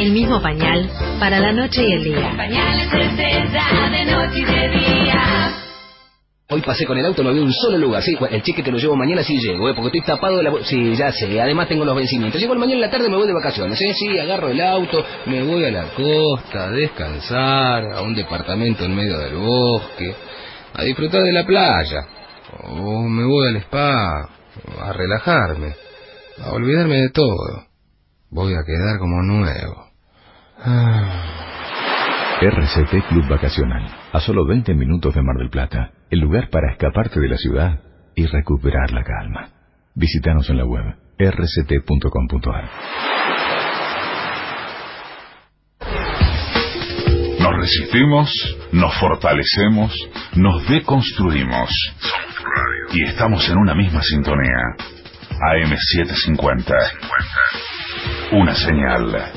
El mismo pañal para la noche y el día. Pañales Cesena de noche y de día. Hoy pasé con el auto, no había un solo lugar. Sí, el cheque te lo llevo mañana, sí llego, porque estoy tapado de la... Sí, ya sé, además tengo los vencimientos. Llego mañana en la tarde, me voy de vacaciones, Sí, agarro el auto, me voy a la costa, a descansar, a un departamento en medio del bosque, a disfrutar de la playa. O me voy al spa, a relajarme, a olvidarme de todo. Voy a quedar como nuevo. RCT Club Vacacional, a solo 20 minutos de Mar del Plata, el lugar para escaparte de la ciudad y recuperar la calma. Visítanos en la web rct.com.ar. Nos resistimos, nos fortalecemos, nos deconstruimos. Y estamos en una misma sintonía. AM750. Una señal.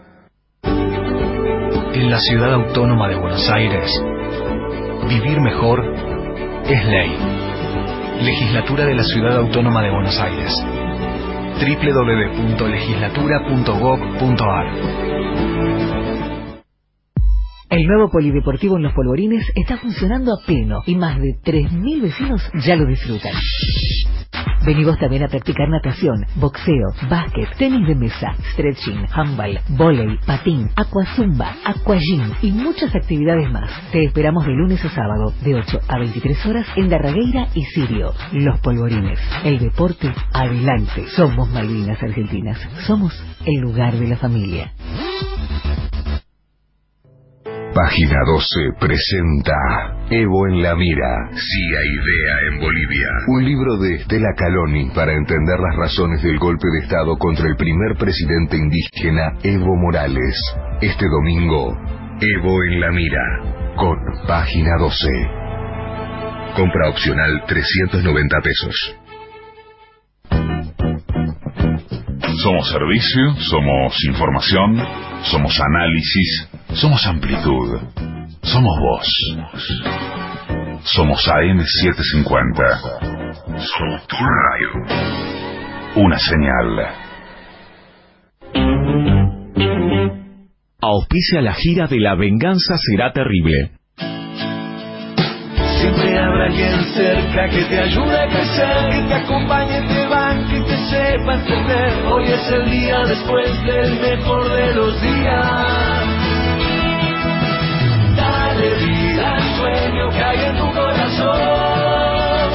En la Ciudad Autónoma de Buenos Aires, vivir mejor es ley. Legislatura de la Ciudad Autónoma de Buenos Aires. www.legislatura.gov.ar. El nuevo polideportivo en Los Polvorines está funcionando a pleno y más de 3.000 vecinos ya lo disfrutan. Vení vos también a practicar natación, boxeo, básquet, tenis de mesa, stretching, handball, vóley, patín, aquazumba, aquagym y muchas actividades más. Te esperamos de lunes a sábado, de 8 a 23 horas en Darragueira y Sirio. Los Polvorines. El deporte adelante. Somos Malvinas Argentinas. Somos el lugar de la familia. Página 12 presenta Evo en la mira, CIA Idea en Bolivia. Un libro de Estela Caloni para entender las razones del golpe de Estado contra el primer presidente indígena Evo Morales. Este domingo, Evo en la mira, con Página 12. Compra opcional 390 pesos. Somos servicio, somos información, somos análisis, somos amplitud, somos vos. Somos AM750. Somos tu radio. Una señal. Auspicia la gira de La Venganza Será Terrible. Siempre habrá alguien cerca que te ayude a crecer, que te acompañe, te banque, que te sepa entender. Hoy es el día después del mejor de los días. Dale vida al sueño que hay en tu corazón.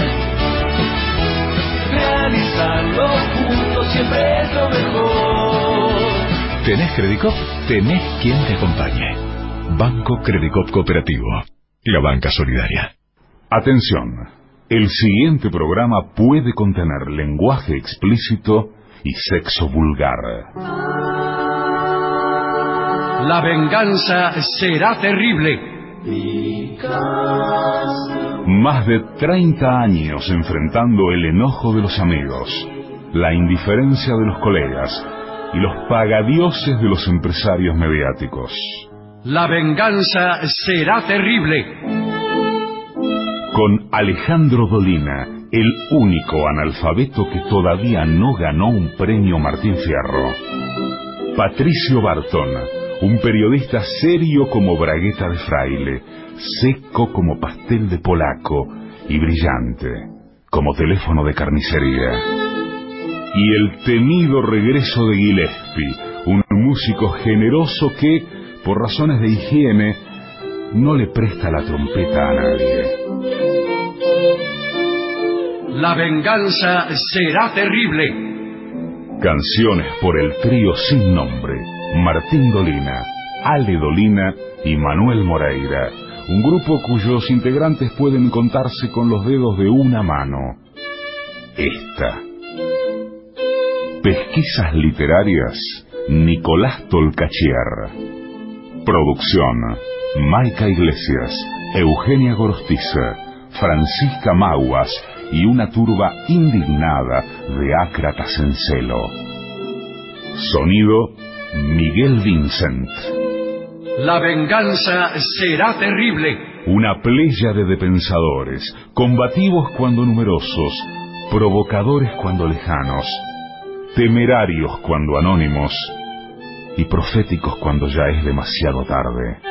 Realizarlo juntos siempre es lo mejor. ¿Tenés Credicop? Tenés quien te acompañe. Banco Credicop Cooperativo. La banca solidaria. Atención, el siguiente programa puede contener lenguaje explícito y sexo vulgar. La venganza será terrible. Más de 30 años enfrentando el enojo de los amigos, la indiferencia de los colegas y los pagadioses de los empresarios mediáticos. La venganza será terrible. Con Alejandro Dolina, el único analfabeto que todavía no ganó un premio Martín Fierro. Patricio Barton, un periodista serio como bragueta de fraile, seco como pastel de polaco y brillante como teléfono de carnicería. Y el temido regreso de Gillespie, un músico generoso que, por razones de higiene, no le presta la trompeta a nadie. La venganza será terrible. Canciones por el trío sin nombre, Martín Dolina, Ale Dolina y Manuel Moreira, un grupo cuyos integrantes pueden contarse con los dedos de una mano. Esta. Pesquisas literarias, Nicolás Tolcachier. Producción, Maica Iglesias, Eugenia Gorostiza, Francisca Maguas y una turba indignada de ácratas en celo. Sonido, Miguel Vincent. La venganza será terrible. Una pléyade de pensadores, combativos cuando numerosos, provocadores cuando lejanos, temerarios cuando anónimos, y proféticos cuando ya es demasiado tarde.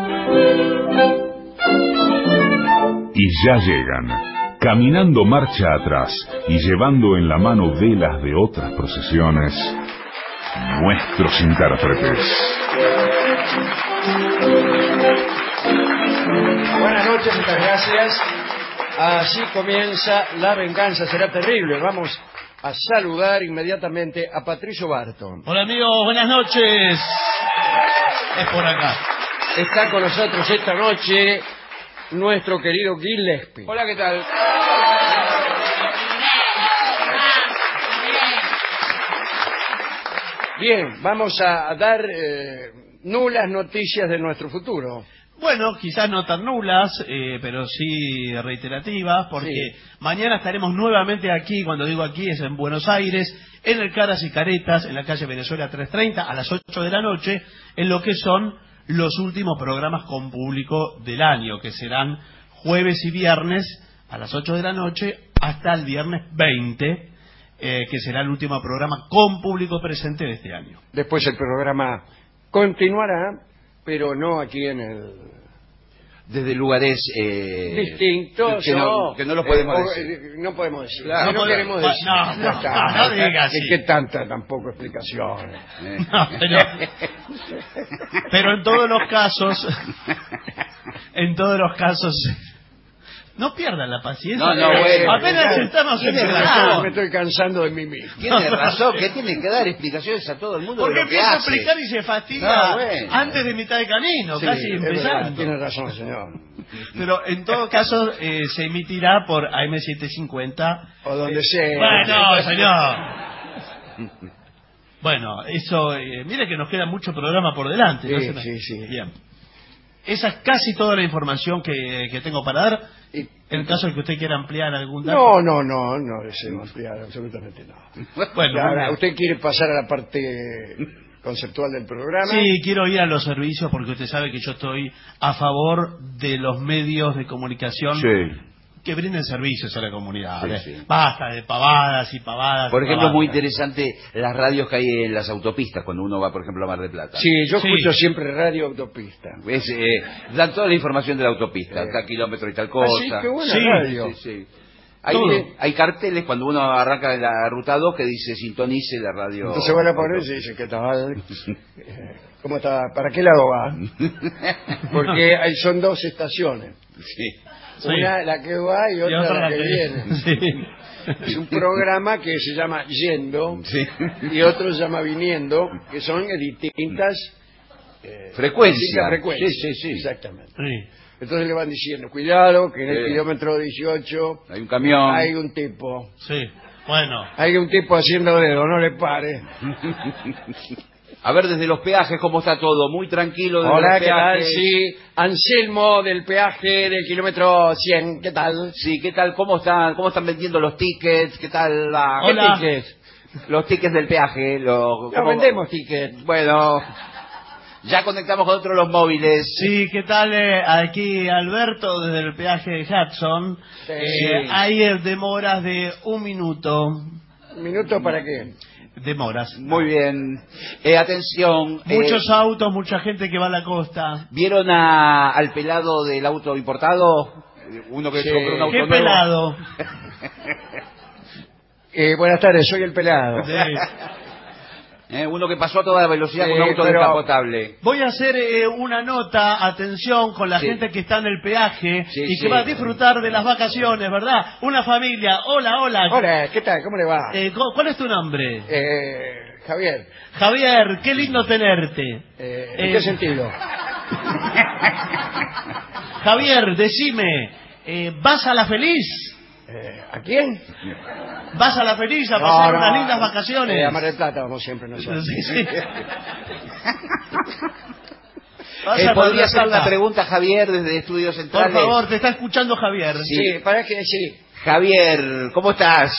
Y ya llegan, caminando marcha atrás y llevando en la mano velas de otras procesiones, nuestros intérpretes. Buenas noches, muchas gracias. Así comienza La Venganza Será Terrible. Vamos a saludar inmediatamente a Patricio Barton. Hola amigos, buenas noches. Es por acá. Está con nosotros esta noche nuestro querido Gillespie. Hola, ¿qué tal? Bien, vamos a dar nulas noticias de nuestro futuro. Bueno, quizás no tan nulas, pero sí reiterativas, porque mañana estaremos nuevamente aquí, cuando digo aquí es en Buenos Aires, en el Caras y Caretas, en la calle Venezuela 330, a las 8 de la noche, en lo que son los últimos programas con público del año, que serán jueves y viernes a las 8 de la noche hasta el viernes 20, que será el último programa con público presente de este año. Después el programa continuará, pero no aquí en el... Desde lugares distintos, que no los podemos decir. No podemos decir. Claro, no queremos decir. No digas así. ¿Qué tanta tampoco explicación? No, pero en todos los casos, no pierdan la paciencia. No, bueno. Apenas estamos en Me estoy cansando de mí mismo. Tiene razón, que tiene que dar explicaciones a todo el mundo. Porque de lo que empieza a hace. explicar y se fastidia bueno. antes de mitad de camino, casi empezando. Tiene razón, señor. Pero en todo caso se emitirá por AM750. O donde sea. Bueno, señor. Bueno, eso, mire que nos queda mucho programa por delante. Sí. Bien. Esa es casi toda la información que tengo para dar. En el caso de que usted quiera ampliar algún dato. No deseo ampliar absolutamente nada. Bueno, ahora, ¿usted quiere pasar a la parte conceptual del programa? Sí, quiero ir a los servicios porque usted sabe que yo estoy a favor de los medios de comunicación que brinden servicios a la comunidad. Basta de pavadas y pavadas. Por ejemplo, es muy interesante las radios que hay en las autopistas cuando uno va, por ejemplo, a Mar del Plata. Sí, yo escucho siempre radio autopista. Dan toda la información de la autopista, tal kilómetro y tal cosa. Así que buena radio. Sí. Hay carteles cuando uno arranca de la ruta 2 que dice sintonice la radio. Entonces van a poner y dice, ¿qué tal? ¿Cómo está? ¿Para qué lado va? Porque son dos estaciones. Una la que va y otra la que viene. Es un programa que se llama Yendo y otro se llama Viniendo, que son distintas frecuencias. Sí, exactamente. Entonces le van diciendo, cuidado, que en el kilómetro 18 hay un camión, hay un tipo. Bueno. Hay un tipo haciendo dedo, no le pare. A ver, desde los peajes, ¿cómo está todo? Muy tranquilo. Hola, ¿qué tal? Sí, Anselmo del peaje del kilómetro 100, ¿qué tal? Sí, ¿qué tal? ¿Cómo están vendiendo los tickets? ¿Qué tal? ¿Qué tickets? Los tickets del peaje. No vendemos tickets. Bueno, ya conectamos con otros los móviles. Sí, ¿qué tal? Aquí Alberto desde el peaje de Hudson. Hay demoras de 1 minuto. ¿1 minuto para qué? Demoras. Muy bien. Atención. Muchos autos, mucha gente que va a la costa. ¿Vieron al pelado del auto importado? Uno que compró un auto ¿Qué nuevo. pelado? Buenas tardes, soy el pelado. Uno que pasó a toda velocidad con un auto descapotable. Voy a hacer una nota, atención, con la gente que está en el peaje y que va a disfrutar de las vacaciones, ¿verdad? Una familia. Hola. Hola, ¿qué tal? ¿Cómo le va? ¿Cuál es tu nombre? Javier. Javier, qué lindo tenerte. ¿En qué sentido? Javier, decime, ¿vas a La Feliz? ¿A quién? ¿Vas a La Feliz a pasar unas lindas vacaciones? A Mar del Plata vamos siempre nosotros. ¿Podría hacer una pregunta, Javier, desde Estudios Centrales? Por favor, te está escuchando Javier. Sí, para que sí. Javier, ¿cómo estás?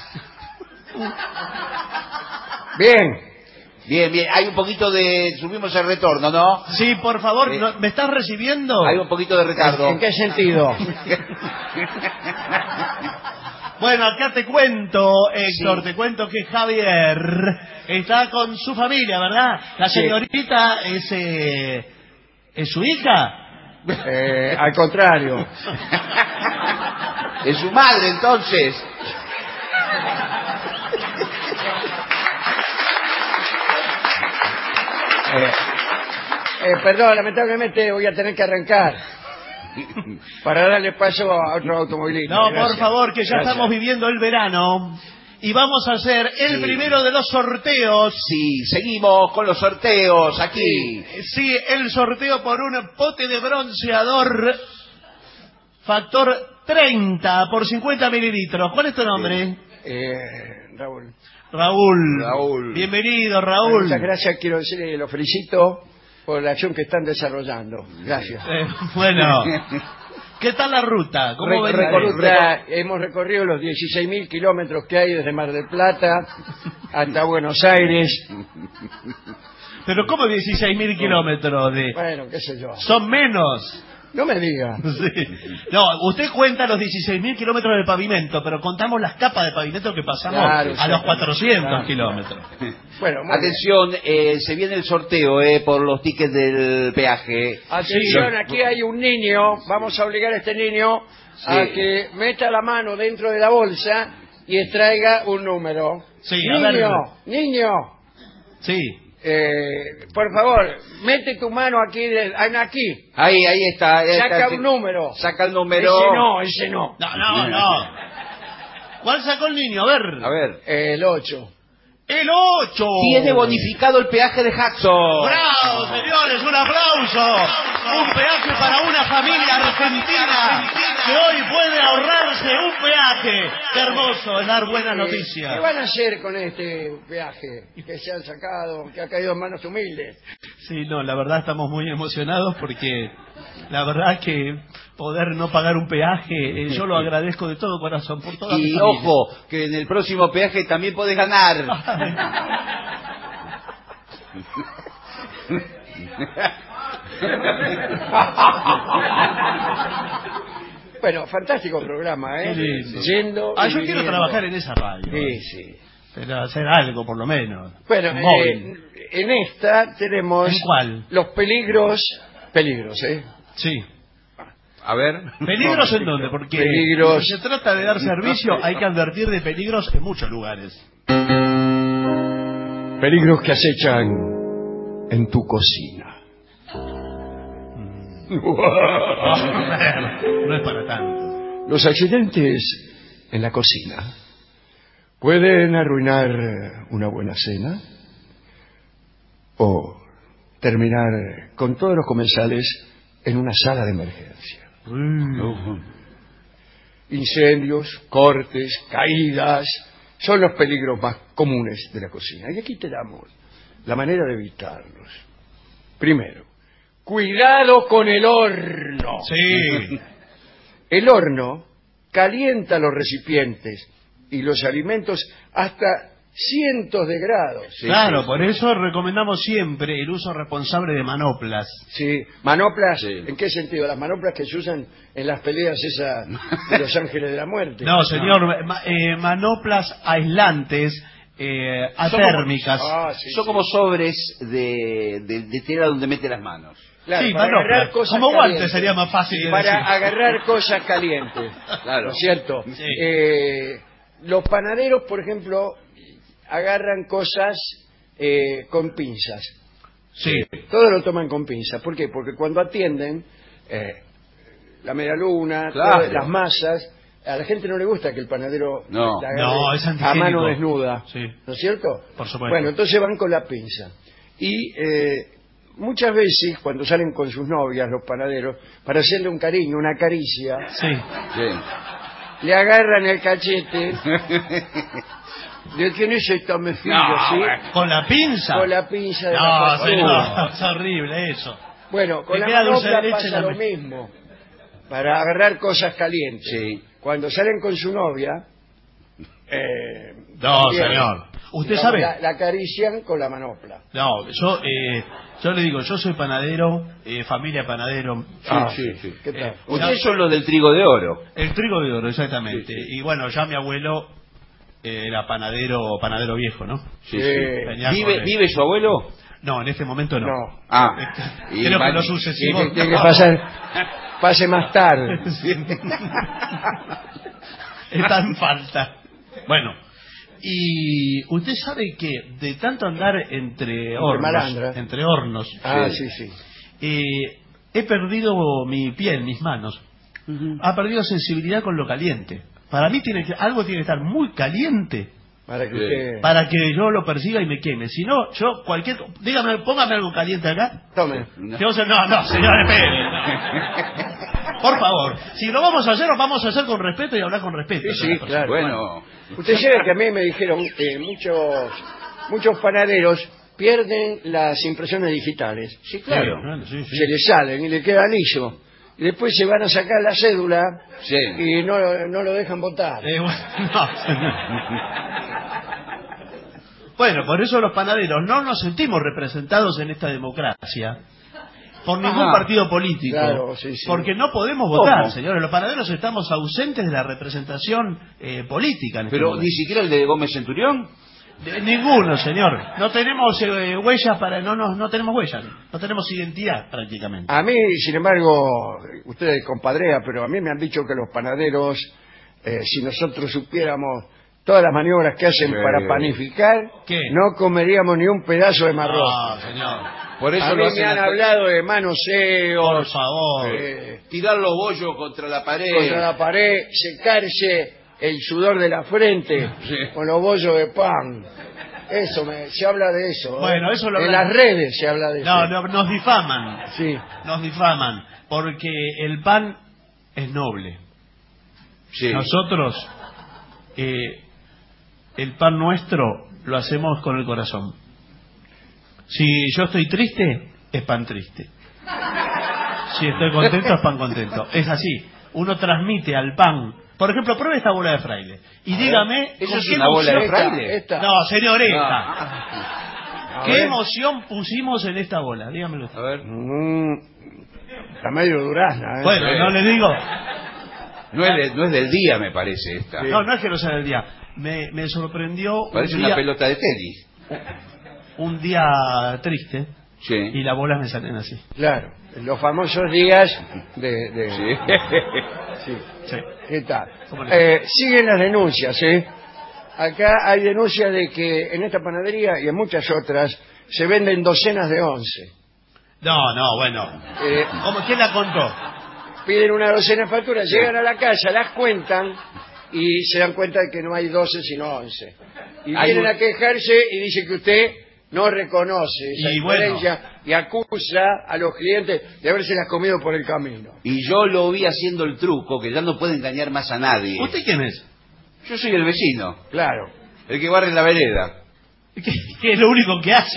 Bien. Hay un poquito de... Subimos el retorno, ¿no? Sí, por favor, ¿me estás recibiendo? Hay un poquito de retardo. ¿En qué sentido? Bueno, acá te cuento, Héctor, te cuento que Javier Está con su familia, ¿verdad? La señorita es su hija. Al contrario. Es su madre, entonces. Perdón, lamentablemente voy a tener que arrancar para darle paso a otro automovilista. No, Gracias. por favor, que ya Gracias. estamos viviendo el verano. Y vamos a hacer el primero de los sorteos. Sí, seguimos con los sorteos aquí. Sí, el sorteo por un pote de bronceador factor 30 por 50 mililitros. ¿Cuál es tu nombre? Raúl. Raúl. Bienvenido, Raúl. Muchas gracias, quiero decirle, lo felicito por la acción que están desarrollando. Gracias. Bueno, ¿qué tal la ruta? ¿Cómo hemos recorrido los 16.000 kilómetros que hay desde Mar del Plata hasta Buenos Aires. ¿Pero cómo 16.000 kilómetros? Bueno, qué sé yo. Son menos. No me diga. Sí. No, usted cuenta los 16.000 kilómetros de pavimento, pero contamos las capas de pavimento que pasamos a los 400 kilómetros. Bueno, atención, se viene el sorteo por los tickets del peaje. Atención, aquí hay un niño. Vamos a obligar a este niño a que meta la mano dentro de la bolsa y extraiga un número. Sí, niño. Sí. Por favor, mete tu mano aquí. Aquí. Ahí está. Saca un número. Saca el número. Ese no. No. ¿Cuál sacó el niño? A ver. El 8. ¡El 8! Tiene bonificado el peaje de Jackson. ¡Bravo, señores! ¡Un aplauso! Un peaje para una familia argentina que hoy puede ahorrarse un peaje. ¡Qué hermoso! Es dar buenas noticias. ¿Qué van a hacer con este peaje que se han sacado, que ha caído en manos humildes? Sí, no, la verdad estamos muy emocionados porque la verdad que poder no pagar un peaje, yo lo agradezco de todo corazón por toda mi familia. Ojo, que en el próximo peaje también podés ganar. Bueno, fantástico programa, ¿eh? Sí. Yendo yo quiero trabajar en esa radio. Sí. Pero hacer algo, por lo menos. Bueno, en esta tenemos... ¿En cuál? Los peligros, Sí. A ver. ¿Peligros en dónde? Porque si se trata de dar servicio, hay que advertir de peligros en muchos lugares. Peligros que acechan en tu cocina. No es para tanto. Los accidentes en la cocina pueden arruinar una buena cena o terminar con todos los comensales en una sala de emergencia. Incendios, cortes, caídas son los peligros más comunes de la cocina. Y aquí te damos la manera de evitarlos. Primero, cuidado con el horno. Sí. El horno calienta los recipientes y los alimentos hasta cientos de grados. Claro, por eso recomendamos siempre el uso responsable de manoplas. Sí, manoplas, ¿en qué sentido? Las manoplas que se usan en las peleas esas de los ángeles de la muerte. No, señor, manoplas aislantes, atérmicas. Son como sobres de tela donde mete las manos. Claro, sí, para agarrar cosas como guantes calientes. sería más fácil de para decir. agarrar cosas calientes. Claro. ¿No es cierto? Sí. Los panaderos, por ejemplo, agarran cosas con pinzas. Sí. Todo lo toman con pinzas. ¿Por qué? Porque cuando atienden la medialuna, claro, las masas, a la gente no le gusta que el panadero la agarre es a mano desnuda. Sí. ¿No es cierto? Por supuesto. Bueno, entonces van con la pinza. Y muchas veces, cuando salen con sus novias, los panaderos, para hacerle un cariño, una caricia, le agarran el cachete. ¿De quién es esta mejilla? ¿Sí? ¿Con la pinza? Con la pinza de la señor, es horrible eso. Bueno, con la manopla pasa lo mismo. Para agarrar cosas calientes. Sí. Cuando salen con su novia... no, señor. Usted sabe... La acarician con la manopla. No, yo le digo, yo soy panadero, familia panadero. Sí. ¿Qué tal? Ustedes son los del trigo de oro. El trigo de oro, exactamente. Y bueno, ya mi abuelo Era panadero viejo, ¿no? Sí, sí. ¿Vive su abuelo? No, en este momento no. Creo que lo sucesivo... Tiene que pase más tarde. Está en falta. Bueno, y usted sabe que de tanto andar entre hornos, he perdido mi piel, mis manos. Ha perdido sensibilidad con lo caliente. Para mí algo tiene que estar muy caliente para que yo lo perciba y me queme. Si no, yo dígame, póngame algo caliente acá. Tome. No, señor, espere. Por favor, si lo vamos a hacer, lo vamos a hacer con respeto y hablar con respeto. Sí, claro. Bueno, usted sabe que a mí me dijeron que muchos panaderos pierden las impresiones digitales. Sí, claro. Se les salen y le queda liso. Y después se van a sacar la cédula y no lo dejan votar. Bueno, por eso los panaderos no nos sentimos representados en esta democracia por ningún partido político. Claro, porque no podemos votar, señores. Los panaderos estamos ausentes de la representación política. Pero ni siquiera el de Gómez Centurión. Ninguno, señor. No tenemos huellas no tenemos huellas, no tenemos identidad prácticamente. A mí, sin embargo, ustedes compadrean, pero a mí me han dicho que los panaderos, si nosotros supiéramos todas las maniobras que hacen para panificar, no comeríamos ni un pedazo de marrón. No, señor. Por eso a mí me han hablado de manoseo. Por favor. Tirar los bollos contra la pared. Secarse el sudor de la frente con los bollos de pan. Se habla de eso. Bueno, eso en las redes se habla de eso. No, nos difaman. Sí. Nos difaman. Porque el pan es noble. Sí. Nosotros, el pan nuestro lo hacemos con el corazón. Si yo estoy triste, es pan triste. Si estoy contento, es pan contento. Es así. Uno transmite al pan. Por ejemplo, pruebe esta bola de fraile. Y dígame... ¿Eso es una bola de fraile? Esta. No, señor, esta. ¿Qué emoción pusimos en esta bola? Dígamelo. A ver. Está medio durazna. Bueno, no le digo... No es del día, me parece esta. Sí. No es que no sea del día. Me sorprendió... Parece una pelota de tenis. Un día triste. Sí. Y las bolas me salen así. Claro. Los famosos días de... Sí. Sí. ¿Qué tal? Siguen las denuncias, Acá hay denuncias de que en esta panadería y en muchas otras se venden docenas de 11. No, bueno. ¿Quién la contó? Piden una docena de facturas, llegan a la casa, las cuentan y se dan cuenta de que no hay 12 sino 11. Y vienen a quejarse y dicen que usted no reconoce esa diferencia y acusa a los clientes de habérselas comido por el camino. Y yo lo vi haciendo el truco, que ya no puede engañar más a nadie. ¿Usted quién es? Yo soy el vecino. Claro. El que barre la vereda. ¿Qué es lo único que hace?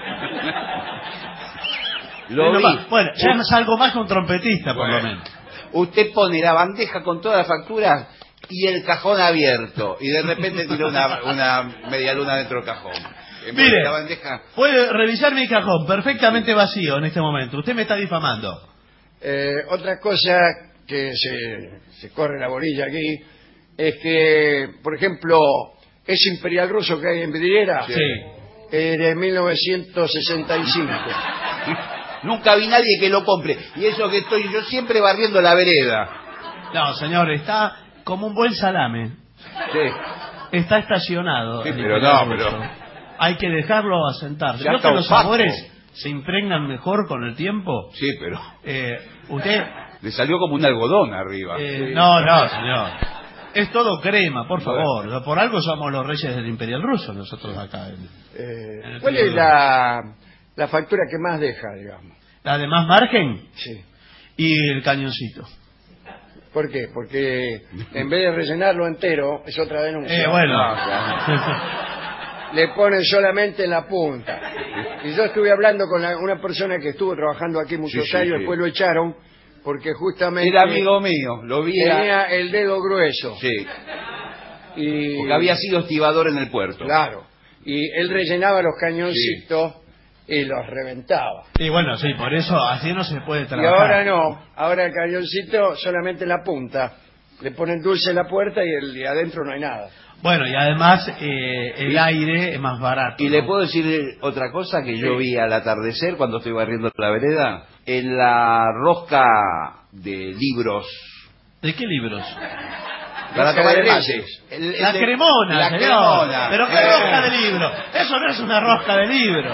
Lo vi. Bueno, ya es algo más que un trompetista, por lo menos. Usted pone la bandeja con todas las facturas y el cajón abierto. Y de repente tira una media luna dentro del cajón. Mire, la bandeja... puede revisar mi cajón, perfectamente vacío en este momento. Usted me está difamando. Otra cosa que se corre la bolilla aquí es que, por ejemplo, ese Imperial ruso que hay en Vidriera es de 1965. Nunca vi nadie que lo compre. Y eso que estoy yo siempre barriendo la vereda. No, señor, está como un buen salame. Sí. Está estacionado. Sí, pero hay que dejarlo asentar. ¿Creo que los sabores se impregnan mejor con el tiempo? Sí, pero... usted... Le salió como un algodón arriba. No, señor. Es todo crema, por favor. Por algo somos los reyes del Imperial ruso, nosotros acá. ¿Cuál es la factura que más deja, digamos? ¿La de más margen? Sí. Y el cañoncito. ¿Por qué? Porque en vez de rellenarlo entero, es otra denuncia. Le ponen solamente en la punta. Y yo estuve hablando con una persona que estuvo trabajando aquí muchos años, después lo echaron, porque justamente... Era amigo mío, lo vi... Tenía el dedo grueso. Sí. Porque había sido estibador en el puerto. Claro. Y él rellenaba los cañoncitos y los reventaba. Y bueno, sí, por eso así no se puede trabajar. Y ahora no, ahora el cañoncito solamente en la punta. Le ponen dulce en la puerta y adentro no hay nada. Bueno, y además el aire es más barato. Y ¿no? le puedo decir otra cosa que yo vi al atardecer cuando estoy barriendo la vereda. En la rosca de libros. ¿De qué libros? Para tomar el mate. La cremona, la señor. cremona. Pero qué rosca de libro. Eso no es una rosca de libro.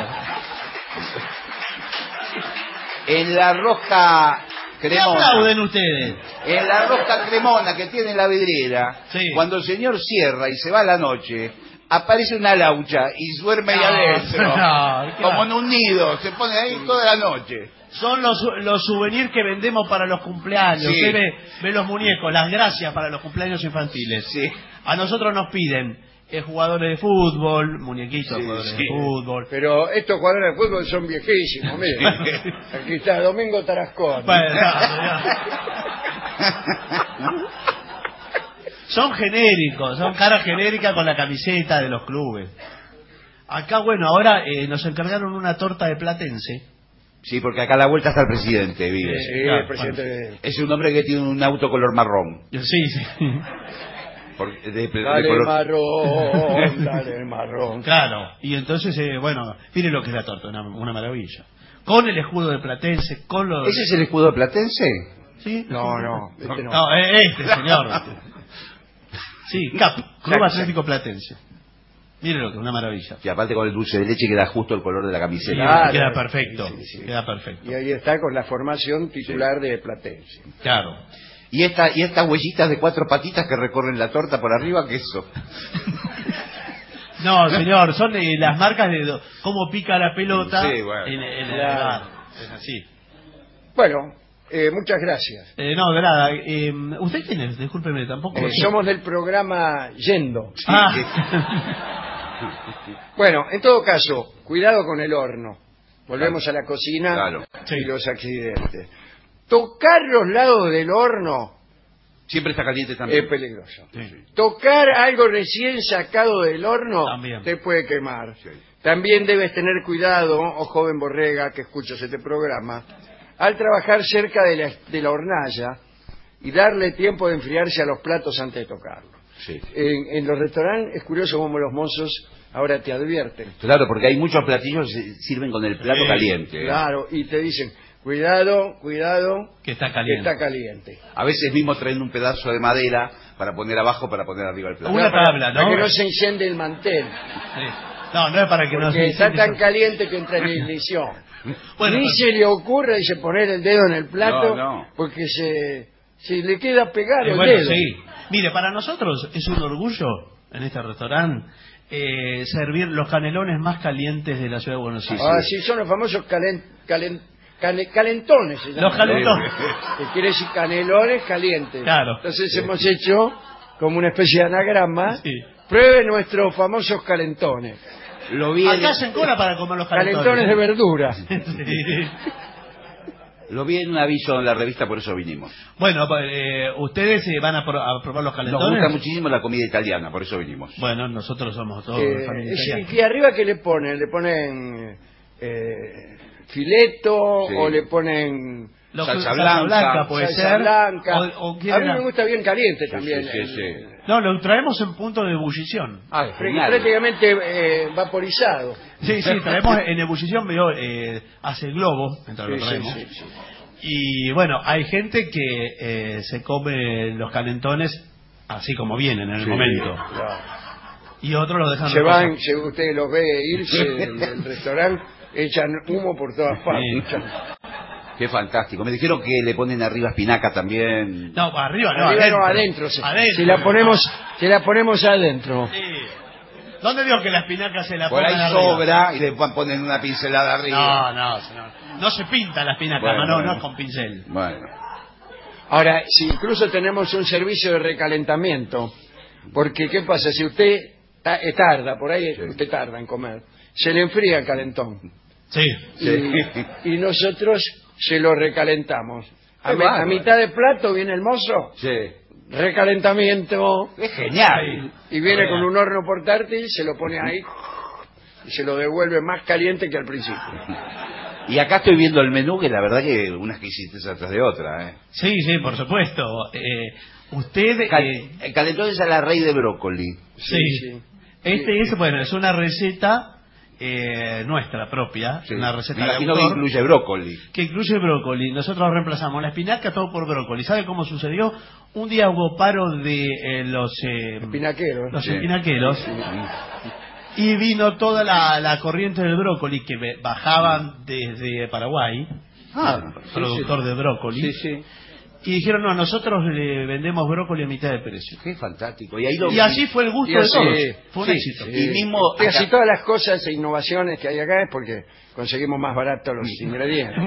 En la rosca ¿Qué cremona. aplauden ustedes? En la rosca cremona que tiene la vidriera, Sí. cuando el señor cierra y se va a la noche, aparece una laucha y duerme ahí adentro. No, como en un nido, se pone ahí toda la noche. Son los souvenirs que vendemos para los cumpleaños. Sí. Usted ve los muñecos, las gracias para los cumpleaños infantiles. Sí. A nosotros nos piden jugadores de fútbol, muñequitos, jugadores de fútbol. Pero estos jugadores de fútbol son viejísimos, mire. Aquí está Domingo Tarascón. Bueno, no. Son genéricos, son caras genéricas con la camiseta de los clubes. Acá, bueno, ahora nos encargaron una torta de Platense. Sí, porque acá a la vuelta está el presidente, vive. Sí, el presidente. Bueno. Es un hombre que tiene un auto color marrón. Sí, sí. De Dale color... marrón, dale marrón. Claro, y entonces, bueno, mire lo que es la torta, una maravilla. Con el escudo de Platense, con los... ¿Ese es el escudo platense? ¿Sí? No, este no. No, este, señor. Sí, CAP, Club Atlético Platense. Mire lo que es una maravilla. Y aparte con el dulce de leche queda justo el color de la camiseta. Claro. Queda perfecto, Sí. queda perfecto. Y ahí está con la formación titular de Platense. Claro. Y estas huellitas de 4 patitas que recorren la torta por arriba, ¿qué es eso? No, señor, son las marcas de cómo pica la pelota Sí, bueno. en el Claro. bar. Es así. Bueno, muchas gracias. No, de nada. ¿Usted quién es? Discúlpeme, tampoco. Somos del programa Yendo. Ah. Bueno, en todo caso, cuidado con el horno. Volvemos a la cocina Claro. y los accidentes. Tocar los lados del horno Siempre está caliente también. es peligroso. Sí. Tocar algo recién sacado del horno También. te puede quemar. Sí. También debes tener cuidado, oh joven borrega que escuchas este programa, al trabajar cerca de la hornalla y darle tiempo de enfriarse a los platos antes de tocarlo. Sí. En los restaurantes es curioso cómo los mozos ahora te advierten. Claro, porque hay muchos platillos que se sirven con el plato caliente. Claro, y te dicen, cuidado, Que está caliente. que está caliente. A veces mismo traen un pedazo de madera para poner abajo, para poner arriba el plato. Una tabla, ¿no? Para que no se incendie el mantel. Sí. No, no es para que no Porque se está incendie. tan caliente que entra en ignición. Bueno, Ni pues- se le ocurre, dice, poner el dedo en el plato, No. porque se le queda pegado el bueno, dedo. sí. Mire, para nosotros es un orgullo en este restaurante servir los canelones más calientes de la ciudad de Buenos Aires. Ah, sí, son los famosos calentones. Se llaman. Los calentones. Que quiere decir canelones calientes. Claro. Entonces hemos hecho como una especie de anagrama. Sí. Pruebe nuestros famosos calentones. Lo vi, Acá hacen cola para comer los calentones. Calentones de verdura. Sí. lo vi en un aviso en la revista, por eso vinimos. Bueno, ¿ustedes van a probar los Nos calentones? gusta muchísimo la comida italiana, por eso vinimos. Bueno, nosotros somos todos familia italiana. ¿Y arriba qué le ponen? ¿Le ponen fileto Sí. o le ponen Salsa blanca, puede salsa ser. blanca? O A mí quieren- me gusta bien caliente también. sí. No, lo traemos en punto de ebullición. Ah, genial. Prácticamente vaporizado. Sí, traemos en ebullición, veo, hace el globo, mientras lo Sí, traemos. sí. Y bueno, hay gente que se come los calentones así como vienen en el momento. Claro. Y otros los dejan Se reposar. van, usted los ve irse del restaurante, echan humo por todas partes. Qué fantástico. Me dijeron que le ponen arriba espinaca también. No, arriba no, Arriba adentro. no, adentro. Adentro. Si la ponemos adentro. Sí. ¿Dónde digo que la espinaca se la Por ahí pongan arriba? sobra y le ponen una pincelada arriba. No, señor. No se pinta la espinaca, Bueno, no, bueno. no es con pincel. Bueno. Ahora, si incluso tenemos un servicio de recalentamiento, porque ¿qué pasa? Si usted tarda, por ahí usted tarda en comer, se le enfría el calentón. Sí. Y nosotros se lo recalentamos. Qué bárbaro. A mitad de plato viene el mozo, Sí. recalentamiento, Es genial. y viene con un horno portátil, se lo pone ahí y se lo devuelve más caliente que al principio. Y acá estoy viendo el menú, que la verdad que una exquisitez atrás de otra, ¿eh? Sí, sí, por supuesto. Usted... Calentones a la raíz de brócoli. Sí. Es una receta nuestra propia, una receta de autor. Que incluye brócoli. Que incluye brócoli. Nosotros reemplazamos la espinaca todo por brócoli. ¿Sabe cómo sucedió? Un día hubo paro de los espinaqueros. Los espinaqueros. Y vino toda la corriente del brócoli que bajaban desde Paraguay, productor de brócoli. Y dijeron, no, nosotros le vendemos brócoli a mitad de precio. Qué fantástico. Y así fue el gusto de todos. Fue un éxito. Y mismo casi todas las cosas e innovaciones que hay acá es porque conseguimos más barato los ingredientes.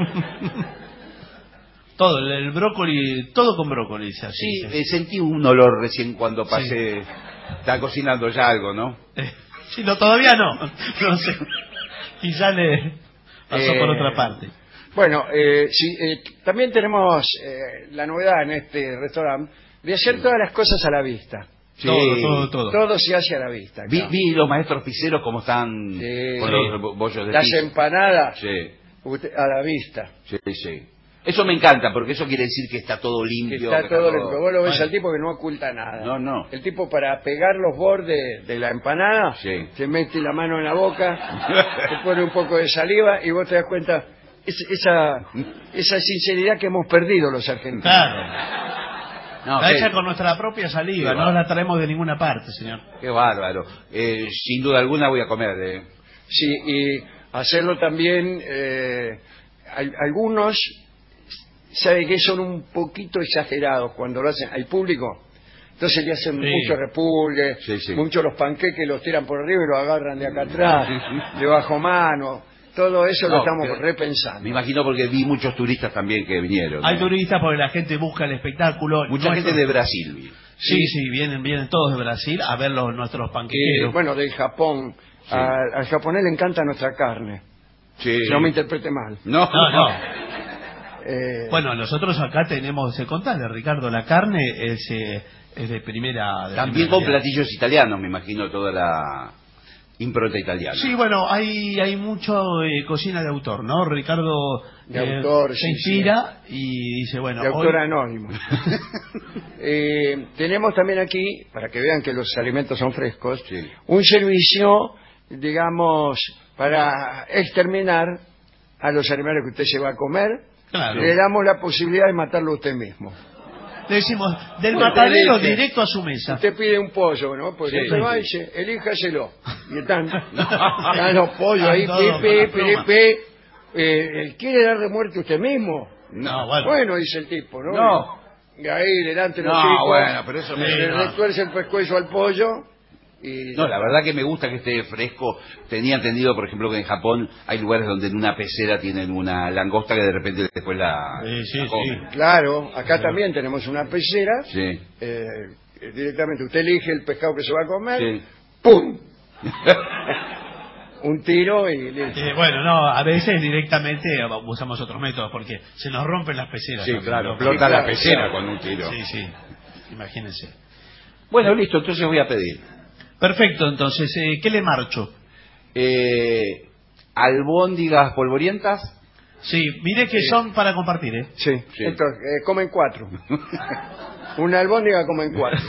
Todo, el brócoli, todo con brócoli. Sí, sentí un olor recién cuando pasé. Estaba cocinando ya algo, ¿no? Sí, todavía no. No sé. Quizá le pasó por otra parte. Bueno, también tenemos la novedad en este restaurante de hacer todas las cosas a la vista. Sí. Todo. Todo se hace a la vista. Vi los maestros pizzeros como están con los bollos de las pizza. Empanadas a la vista. Sí. Eso me encanta, porque eso quiere decir que está todo limpio. Está todo limpio. Vos lo ves al tipo que no oculta nada. No. El tipo, para pegar los bordes de la empanada, se mete la mano en la boca, se pone un poco de saliva y vos te das cuenta esa sinceridad que hemos perdido los argentinos. Claro. La hecha con nuestra propia saliva, no la traemos de ninguna parte, señor. Qué bárbaro. Sin duda alguna voy a comer. Sí, y hacerlo también, algunos sabe que son un poquito exagerados cuando lo hacen al público, entonces le hacen mucho repulgue, mucho los panqueques los tiran por arriba y los agarran de acá atrás, de bajo mano, todo eso lo estamos repensando. Me imagino, porque vi muchos turistas también que vinieron. Hay turistas porque la gente busca el espectáculo. Mucha gente de Brasil. Sí, vienen todos de Brasil a ver nuestros panquequeros. Bueno, del Japón, al japonés le encanta nuestra carne. No me interprete mal. No. Bueno, nosotros acá tenemos, contarle, Ricardo, la carne es de primera. También con platillos italianos, me imagino, toda la impronta italiana. Sí, bueno, hay mucho cocina de autor, ¿no? Ricardo de autor, se inspira y dice, bueno, de autor anónimo. Tenemos también aquí, para que vean que los alimentos son frescos, un servicio, digamos, para exterminar a los animales que usted se va a comer. Claro. Le damos la posibilidad de matarlo usted mismo. Le decimos, del matadero directo a su mesa. Usted pide un pollo, ¿no? Pues usted va y dice, elíjaselo. Y están los pollos ahí, ¿quiere dar de muerte usted mismo? No, bueno, dice el tipo, ¿no? No. Y ahí delante los chicos, bueno, pero eso le retuerce el pescuezo al pollo. No, la verdad que me gusta que esté fresco. Tenía entendido, por ejemplo, que en Japón hay lugares donde en una pecera tienen una langosta que de repente después la comen. Claro, acá también tenemos una pecera. Directamente usted elige el pescado que se va a comer. ¡Pum! Un tiro y listo. Bueno, no, a veces directamente usamos otros métodos porque se nos rompen las peceras. Sí, claro, explota la pecera con un tiro. Sí, imagínense. Bueno, listo, entonces voy a pedir. Perfecto, entonces, ¿qué le marcho? Albóndigas polvorientas. Sí, mire que son para compartir, ¿eh? Sí. Entonces, comen 4. Una albóndiga comen 4.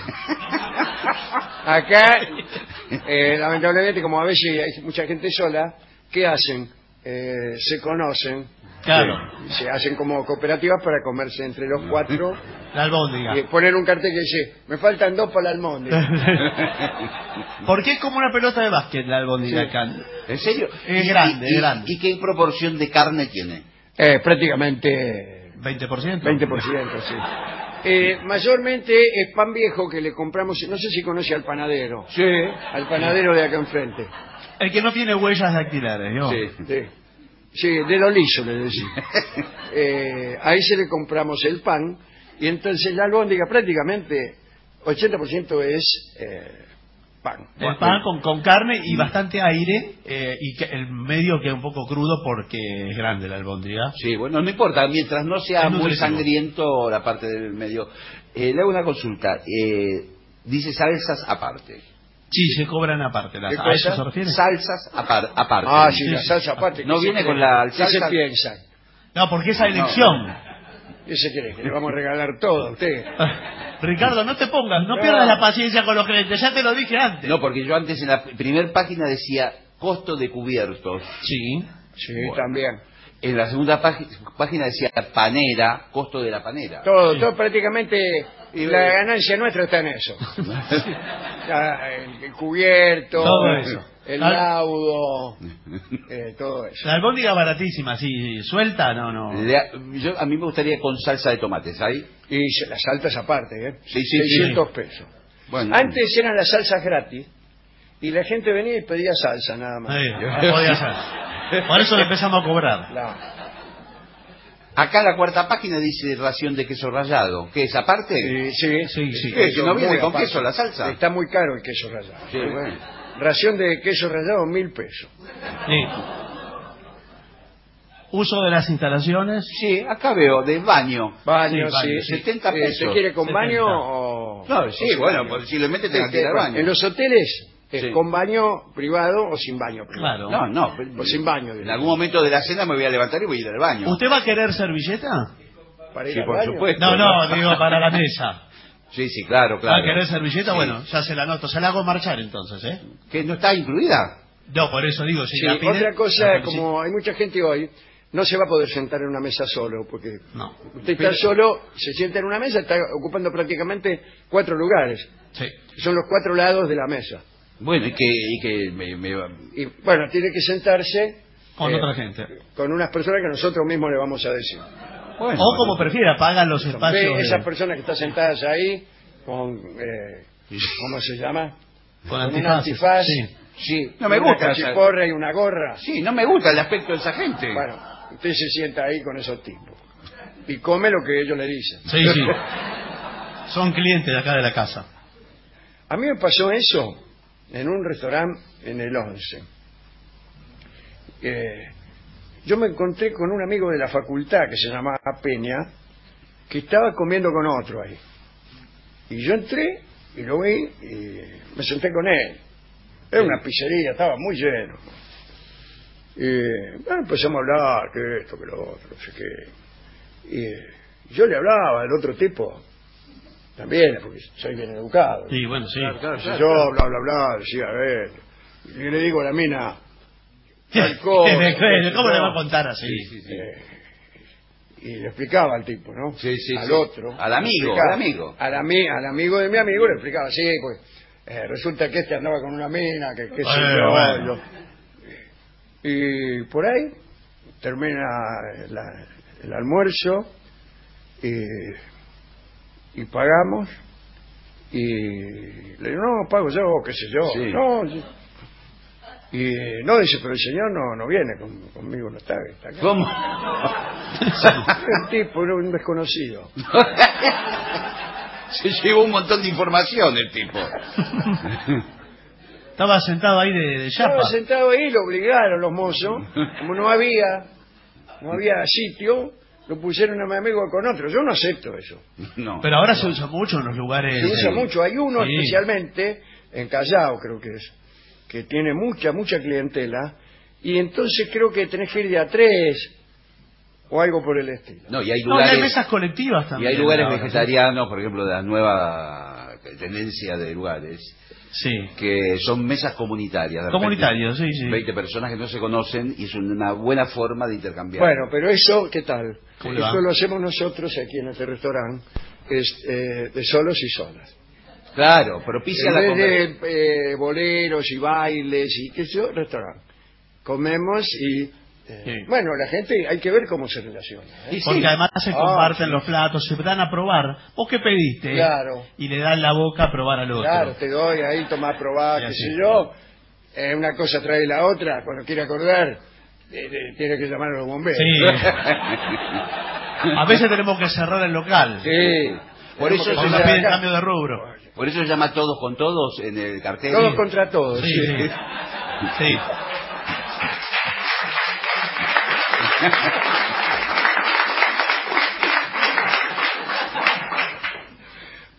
Acá, lamentablemente, como a veces hay mucha gente sola, ¿qué hacen? Se conocen. Claro. Se hacen como cooperativas para comerse entre los 4 la albóndiga. Y poner un cartel que dice, me faltan 2 para la albóndiga. Porque es como una pelota de básquet la albóndiga acá. ¿En serio? Es grande. ¿Y qué proporción de carne tiene? Prácticamente 20%. 20%, sí. Mayormente es pan viejo que le compramos, no sé si conoce al panadero. Sí. Al panadero de acá enfrente. El que no tiene huellas dactilares, ¿no? Sí, de lo liso, le decía. Ahí se le compramos el pan, y entonces la albóndiga prácticamente 80% es pan. El pan con carne y bastante aire, y que el medio queda un poco crudo porque es grande la albóndiga. Sí, bueno, no importa, mientras no sea muy sangriento la parte del medio. Le hago una consulta. Dice salsas aparte. Sí, se cobran aparte. ¿A eso se refiere? Salsas aparte. Ah, sí, la salsa aparte. No viene con la salsa. ¿Qué se piensa? No, porque esa elección. ¿Qué se cree? ¿Que le vamos a regalar todo a usted? Ricardo, no te pongas, no pierdas la paciencia con los clientes, ya te lo dije antes. No, porque yo antes en la primera página decía costo de cubiertos. Sí. Sí, bueno, también. En la segunda página decía panera, costo de la panera. Todo prácticamente, la ganancia nuestra está en eso. El cubierto, todo eso. El laudo, todo eso. La albóndiga baratísima, sí, suelta, no. A mí me gustaría con salsa de tomates, ¿ahí? Y las salsas aparte, ¿eh? Sí, 600 pesos. Bueno. Antes eran las salsas gratis y la gente venía y pedía salsa nada más. Podía ser. Por eso le empezamos a cobrar. No. Acá en la cuarta página dice ración de queso rallado. ¿Qué es aparte? Sí. ¿Qué? ¿Que no viene con queso la salsa? Está muy caro el queso rallado. Sí, bueno. Ración de queso rallado, 1.000 pesos. Sí. ¿Uso de las instalaciones? Sí, acá veo, de baño. Baño, sí. 70 pesos. ¿Se quiere con 70. Baño o...? No, sí, bueno, posiblemente tenga que ir al baño. En los hoteles, con baño privado o sin baño privado. Claro. No. O sin baño. En algún momento de la cena me voy a levantar y voy a ir al baño. ¿Usted va a querer servilleta? ¿Para ir sí, al por baño? supuesto. No, digo para la mesa. Sí, claro. ¿Va a querer servilleta? Sí. Bueno, ya se la anoto. Se la hago marchar entonces, ¿eh? ¿Que no está incluida? No, por eso digo. Si la pide, otra cosa, como hay mucha gente hoy, no se va a poder sentar en una mesa solo, porque usted está solo, se sienta en una mesa, está ocupando prácticamente 4 lugares. Sí. Son los 4 lados de la mesa. Bueno, y bueno, tiene que sentarse con otra gente. Con unas personas que nosotros mismos le vamos a decir. Bueno, o como prefiera, pagan los espacios. Esas personas que están sentadas ahí, con, ¿cómo se llama? Con un antifaz. Sí. No me gusta. Una cachiporra y una gorra. Sí, no me gusta el aspecto de esa gente. Bueno, usted se sienta ahí con esos tipos. Y come lo que ellos le dicen. Sí. Son clientes de acá de la casa. A mí me pasó eso en un restaurante en el 11. Yo me encontré con un amigo de la facultad que se llamaba Peña, que estaba comiendo con otro ahí. Y yo entré y lo vi y me senté con él. Era una pizzería, estaba muy lleno. Y bueno, empezamos a hablar, que esto, que lo otro, no sé qué. Y yo le hablaba al otro tipo, también, porque soy bien educado. Sí, bueno, sí. Claro. Yo, bla, decía, a ver. Y le digo a la mina, ¿cómo le va a contar así? Y le explicaba al tipo, ¿no? Al otro. Al amigo. Al amigo de mi amigo le explicaba, pues resulta que este andaba con una mina, que qué sé yo. Y por ahí termina el almuerzo y pagamos y le digo, no, pago yo, qué sé yo. Sí. No, y no, dice, pero el señor no viene conmigo, no está acá. ¿Cómo? El tipo era un desconocido. Se llevó un montón de información el tipo. Estaba sentado ahí de chapa. Estaba sentado ahí, lo obligaron los mozos. Como no había sitio, lo pusieron a mi amigo con otro. Yo no acepto eso. No. Pero ahora se usa mucho en los lugares. Se usa mucho. Hay uno especialmente en Callao, creo que es, que tiene mucha clientela, y entonces creo que tenés que ir de a 3 o algo por el estilo. No, y hay lugares, hay mesas colectivas también. Y hay lugares vegetarianos, por ejemplo, de la nueva tendencia de lugares, que son mesas comunitarias. Comunitarias, sí. 20 personas que no se conocen y es una buena forma de intercambiar. Bueno, pero eso, ¿qué tal? ¿Cómo Eso lo hacemos nosotros aquí en este restaurante, es de solos y solas. Claro, propicia la conversación. En vez de boleros y bailes y qué sé yo, restaurante. Comemos y... Bueno, la gente hay que ver cómo se relaciona. Porque además se comparten los platos, se dan a probar. ¿Vos qué pediste? Claro. Y le dan la boca a probar al otro. Claro, te doy ahí, tomá a probar, qué sé yo. Una cosa trae la otra, cuando quiere acordar, tiene que llamar a los bomberos. Sí. A veces tenemos que cerrar el local. Sí. Por eso se llama cambio de rubro. Por eso se llama todos con todos en el cartel. Todos contra todos. Sí.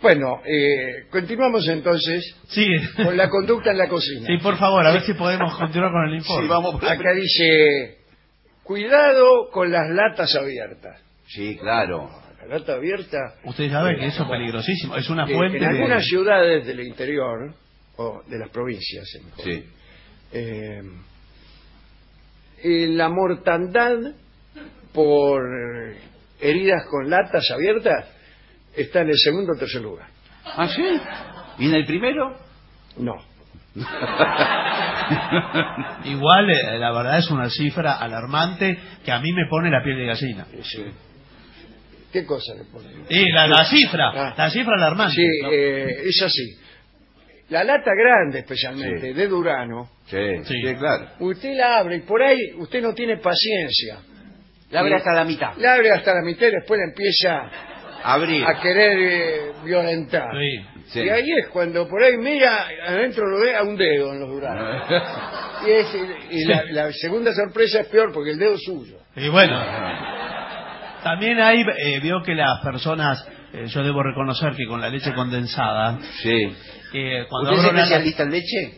Bueno, continuamos entonces con la conducta en la cocina. Sí, por favor, a ver si podemos continuar con el informe. Sí, vamos. Acá dice, cuidado con las latas abiertas. Sí, claro. La lata abierta... Usted sabe que eso es peligrosísimo, es una fuente en algunas ciudades del interior, o de las provincias, mejor, sí. La mortandad por heridas con latas abiertas está en el segundo o tercer lugar. ¿Ah, sí? ¿Y en el primero? No. Igual, la verdad es una cifra alarmante que a mí me pone la piel de gallina. Sí. ¿Qué cosa le pone? La cifra, la cifra alarmante. Sí, ¿no? es así. La lata grande, especialmente, de Durano. Sí, claro. Usted la abre y por ahí usted no tiene paciencia. La abre hasta la mitad. La abre hasta la mitad y después la empieza abrir, a querer violentar. Sí. Y ahí es cuando por ahí mira, adentro lo ve a un dedo en los Duranos. Y la segunda sorpresa es peor porque el dedo es suyo. Y bueno, también ahí vio que las personas, yo debo reconocer que con la leche condensada... Sí. Cuando ¿Usted es especialista en leche?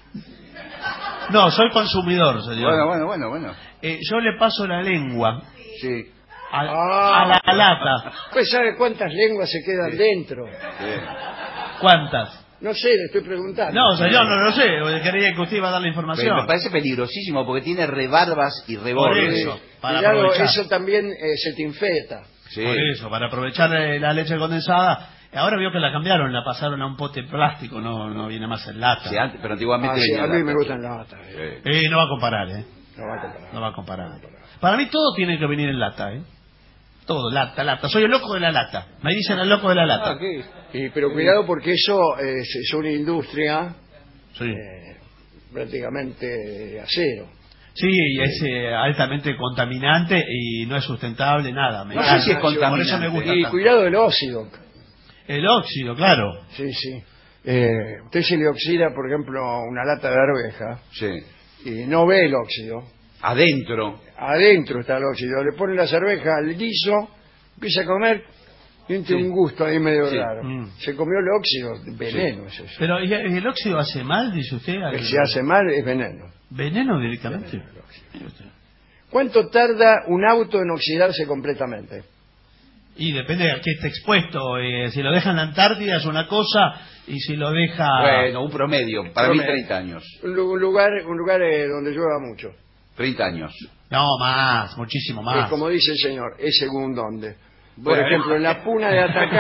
No, soy consumidor, señor. Bueno. Yo le paso la lengua a la lata. Pues sabe cuántas lenguas se quedan dentro. ¿Cuántas? No sé, le estoy preguntando. No, señor, no lo sé. Creía que usted iba a dar la información. Pero me parece peligrosísimo porque tiene rebarbas y rebordes. Cuidado, eso también se te infecta. Sí. Por eso, para aprovechar la leche condensada. Ahora vio que la cambiaron, la pasaron a un pote plástico, no viene más en lata. Sí, pero antiguamente a mí me gustan las latas. No va a comparar, No va a comparar. Para mí todo tiene que venir en lata, Todo, lata. Soy el loco de la lata. Me dicen el loco de la lata. Pero cuidado porque eso es una industria prácticamente de acero. Sí, es altamente contaminante y no es sustentable nada. No sé si es contaminante. Por eso me gusta y tanto. Cuidado del óxido. El óxido, claro. Sí. Usted se le oxida, por ejemplo, una lata de arveja. Sí. Y no ve el óxido. Adentro Está el óxido. Le pone las arvejas al guiso, empieza a comer, siente un gusto ahí medio raro. Se comió el óxido, veneno es eso. Pero ¿el óxido hace mal, dice usted? Si hace mal, es veneno. ¿Veneno directamente? Veneno, ¿cuánto tarda un auto en oxidarse completamente? Y depende de a qué esté expuesto. Si lo deja en la Antártida es una cosa, y si lo deja... Bueno, un promedio. Para mí 30 años. Un lugar donde llueva mucho. 30 años. No, más, muchísimo más. Como dice el señor, es según dónde. Por ejemplo, en la Puna de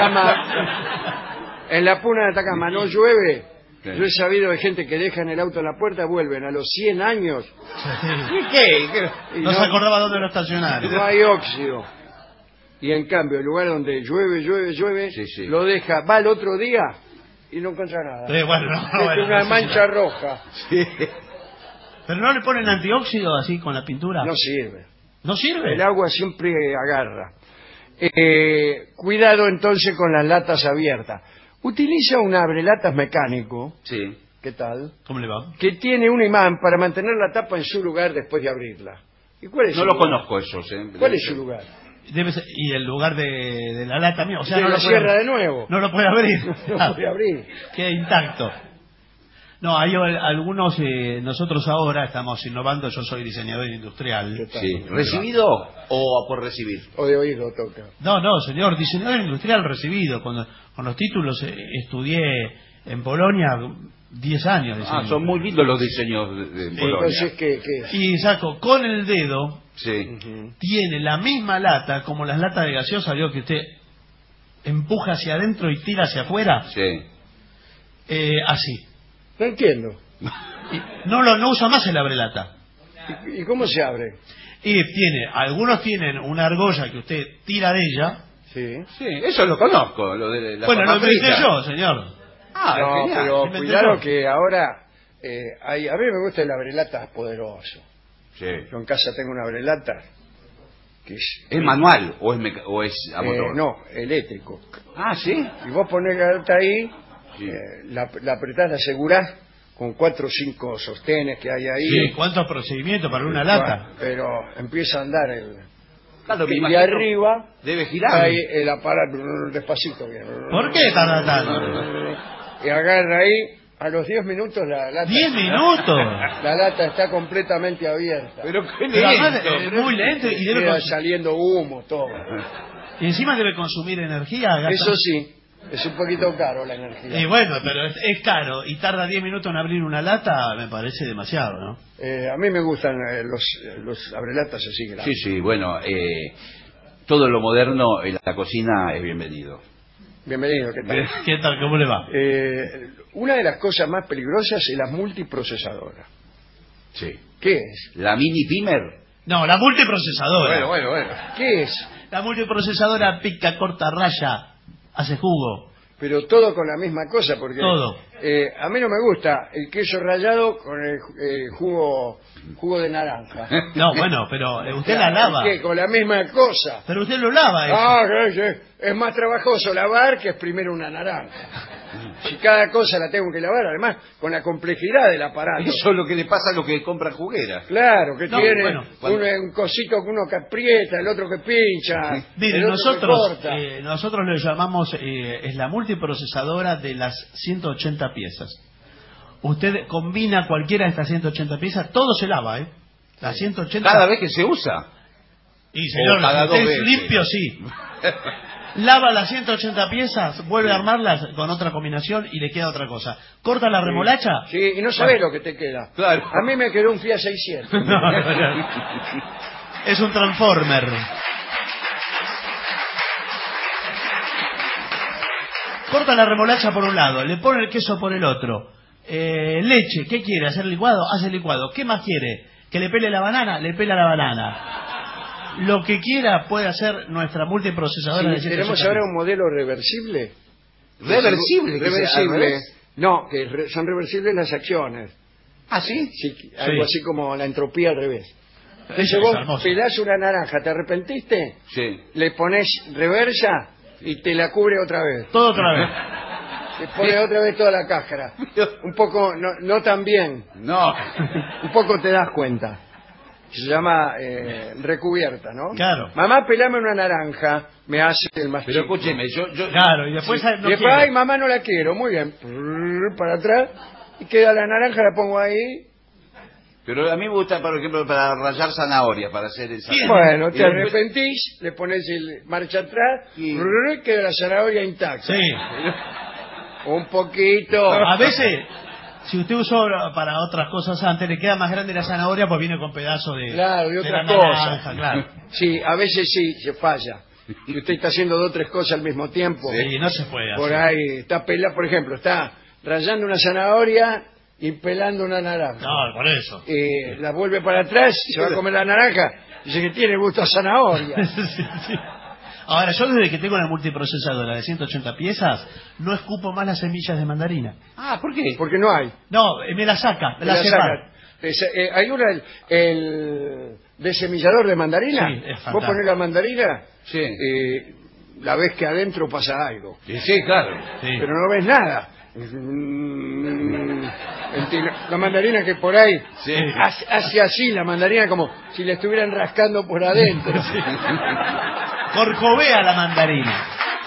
Atacama, no llueve. Yo he sabido de gente que dejan el auto en la puerta, vuelven a los 100 años. ¿Y qué? No se acordaba dónde lo estacionaron. No hay óxido. Y en cambio, el lugar donde llueve, lo deja, va el otro día y no encuentra nada. Una mancha roja. Sí. ¿Pero no le ponen antióxido así con la pintura? No sirve. ¿No sirve? El agua siempre agarra. Cuidado entonces con las latas abiertas. Utiliza un abrelatas mecánico. Sí. ¿Qué tal? ¿Cómo le va? Que tiene un imán para mantener la tapa en su lugar después de abrirla. ¿Y cuál es no lo conozco esos. ¿Cuál es su lugar? Debe ser, y el lugar de la lata mía, o sea, no lo cierra de nuevo. No lo puede abrir. No lo puede abrir. Queda intacto. No, hay algunos, nosotros ahora estamos innovando, yo soy diseñador industrial. Sí. ¿Recibido o por recibir? O de oído toca. No, señor, diseñador industrial recibido. Con los títulos estudié en Polonia 10 años. Son muy lindos los diseños de Polonia. Entonces, ¿qué es? Y saco con el dedo, sí. Tiene la misma lata como las latas de gaseosa, vio que usted empuja hacia adentro y tira hacia afuera. Sí. Así. No entiendo. No usa más el abrelata. ¿Y cómo se abre? Y algunos tienen una argolla que usted tira de ella. Sí, eso lo conozco. Lo de la bueno, lo inventé yo, señor. No, pero cuidado que ahora a mí me gusta el abrelata poderoso. Sí. Yo en casa tengo una abrelata que ¿Es manual o es a motor? No, eléctrico. Ah, ¿sí? Y vos ponés la lata ahí, la apretás, la asegurás con 4 o 5 sostenes que hay ahí. Sí, ¿cuántos procedimientos para una lata? Pero empieza a andar Claro, me y de imagino, arriba debe girar. hay el aparato despacito. ¿Por qué tarda tanto? Y agarra ahí, a los 10 minutos la lata... ¿10 minutos? La lata está completamente abierta. Pero qué Pero además, lento. muy lento y debe Queda saliendo humo, todo. y encima debe consumir energía. gasta- Eso sí, es un poquito caro la energía. Y bueno, pero es caro y tarda 10 minutos en abrir una lata, me parece demasiado, ¿no? A mí me gustan los abrelatas así Sí, grandes. sí, bueno, todo lo moderno en la cocina es bienvenido. Bienvenido, ¿qué tal? ¿Qué tal? ¿Cómo le va? Una de las cosas más peligrosas es la multiprocesadora. Sí. ¿Qué es? ¿La mini pimer? No, la multiprocesadora. Bueno. ¿Qué es? La multiprocesadora pica, corta, raya, hace jugo. Pero todo con la misma cosa, porque Todo. A mí no me gusta el queso rallado con el jugo de naranja. No, bueno, pero usted la lava. ¿Qué? Con la misma cosa. Pero usted lo lava eso. Ah, es más trabajoso lavar que exprimir una naranja. Si cada cosa la tengo que lavar, además, con la complejidad del aparato. Eso es lo que le pasa a los que compran jugueras. Claro, que No, tiene bueno, un cosito que uno que aprieta, el otro que pincha, Mire, el otro que corta. nosotros le llamamos, es la multiprocesadora de las 180 piezas. Usted combina cualquiera de estas 180 piezas, todo se lava, ¿eh? Las 180... Cada vez que se usa. Y señor, O cada si usted 2 es veces. limpio, sí. Lava las 180 piezas, vuelve a armarlas con otra combinación y le queda otra cosa. Corta la remolacha. Sí, y no sabés lo que te queda. Claro. A mí me quedó un Fiat 600. Es un transformer. Corta la remolacha por un lado, le pone el queso por el otro. Leche, ¿qué quiere? ¿Hacer licuado? Hace licuado. ¿Qué más quiere? ¿Que le pele la banana? Le pela la banana. Lo que quiera puede hacer nuestra multiprocesadora de Sí, 180 ¿tenemos ahora un modelo reversible? ¿Reversible? que sea al Reversible. revés. No, que son reversibles las acciones. ¿Ah, sí? Sí, algo así como la entropía al revés. Entonces Eso es vos hermoso. pelás una naranja, ¿te arrepentiste? Sí. Le pones reversa y te la cubre otra vez. Todo otra vez. Te pone otra vez toda la cáscara. Un poco, no tan bien. No. Un poco te das cuenta. Se llama recubierta, ¿no? Claro. Mamá, pelame una naranja. Me hace el más Pero chico. escúcheme, yo... Claro, y después no Y después, quiere. ay, mamá, no la quiero. Muy bien. Para atrás. Y queda la naranja, la pongo ahí. Pero a mí me gusta, por ejemplo, para rallar zanahorias, para hacer esa... Bueno, Y te después- arrepentís, le pones el marcha atrás, Y- queda la zanahoria intacta. Sí. Un poquito. A veces, si usted usó para otras cosas antes, le queda más grande la zanahoria, pues viene con pedazos de, Claro, de la otras naranja, cosas. claro. Sí, a veces sí, se falla. Si usted está haciendo 2 o 3 cosas al mismo tiempo, Sí, no se puede por hacer. ahí está pelando, por ejemplo, está rayando una zanahoria y pelando una naranja. No, por eso. La vuelve para atrás, se va a comer la naranja, dice que tiene gusto a zanahoria. Sí, sí. Ahora, yo desde que tengo la multiprocesadora de 180 piezas, no escupo más las semillas de mandarina. Ah, ¿por qué? Porque no hay. No, me la saca, me la La separa. saca. Hay una, el desemillador de mandarina. Sí, es Vos fantástico. ponés la mandarina, Sí. la ves que adentro pasa algo, Sí, claro. Sí. pero no ves nada. La mandarina que por ahí Sí. hace así, la mandarina como si le estuvieran rascando por adentro. Corcovea la mandarina.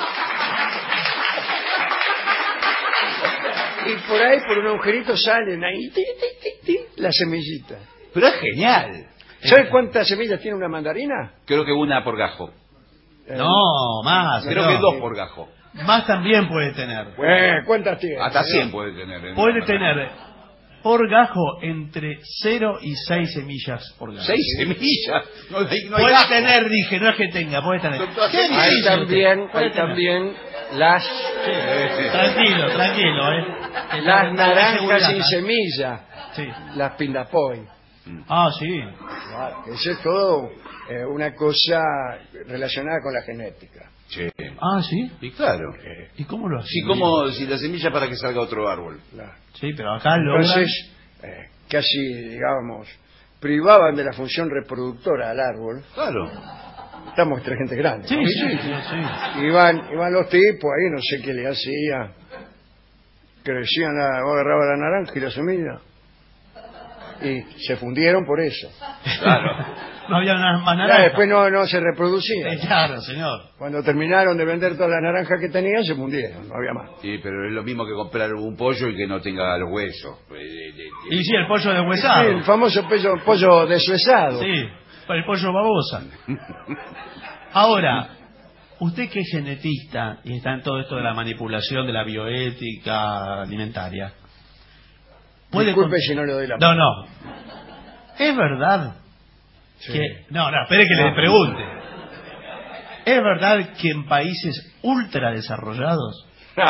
Y por ahí, por un agujerito, salen ahí las semillitas. Pero es genial. ¿Sabes cuántas semillas tiene una mandarina? Creo que una por gajo. No, más. Creo no. que 2 por gajo. Más también puede tener. ¿Cuántas tiene? Hasta 100 puede tener. en Puede una tener por gajo entre 0 y 6 semillas por gajo. 6 semillas. No hay Puede gajo. tener, dije, no es que tenga, puede tener. Son todas ¿Qué semillas. Hay dice también, usted? Puede hay tener. también las Tranquilo, tranquilo, las naranjas seguridad, sin ¿eh? semilla, Sí. las pindapoy. Ah, sí. Claro, eso es todo una cosa relacionada con la genética. Sí. Ah, sí. Y claro. ¿Y cómo lo hace? Sí, como si la semilla para que salga otro árbol. Claro. Sí, pero acá lo. Entonces, casi, digamos, privaban de la función reproductora al árbol. Claro. Estamos entre gente grande. Sí, ¿no? sí, sí. Iban los tipos ahí, no sé qué le hacía. Crecían, agarraba la naranja y la semilla. Y se fundieron por eso. Claro. No había más naranjas. Después no se reproducían. Claro, señor. Cuando terminaron de vender todas las naranjas que tenían, se mundieron, no había más. Sí, pero es lo mismo que comprar un pollo y que no tenga los huesos. Y sí, el pollo deshuesado. Sí, el famoso pollo deshuesado. Sí, el pollo babosa. Ahora, usted que es genetista y está en todo esto de la manipulación de la bioética alimentaria. Disculpe si no le doy la mano. No. ¿Es verdad? Sí. Que... No, espere que le pregunte. ¿Es verdad que en países ultradesarrollados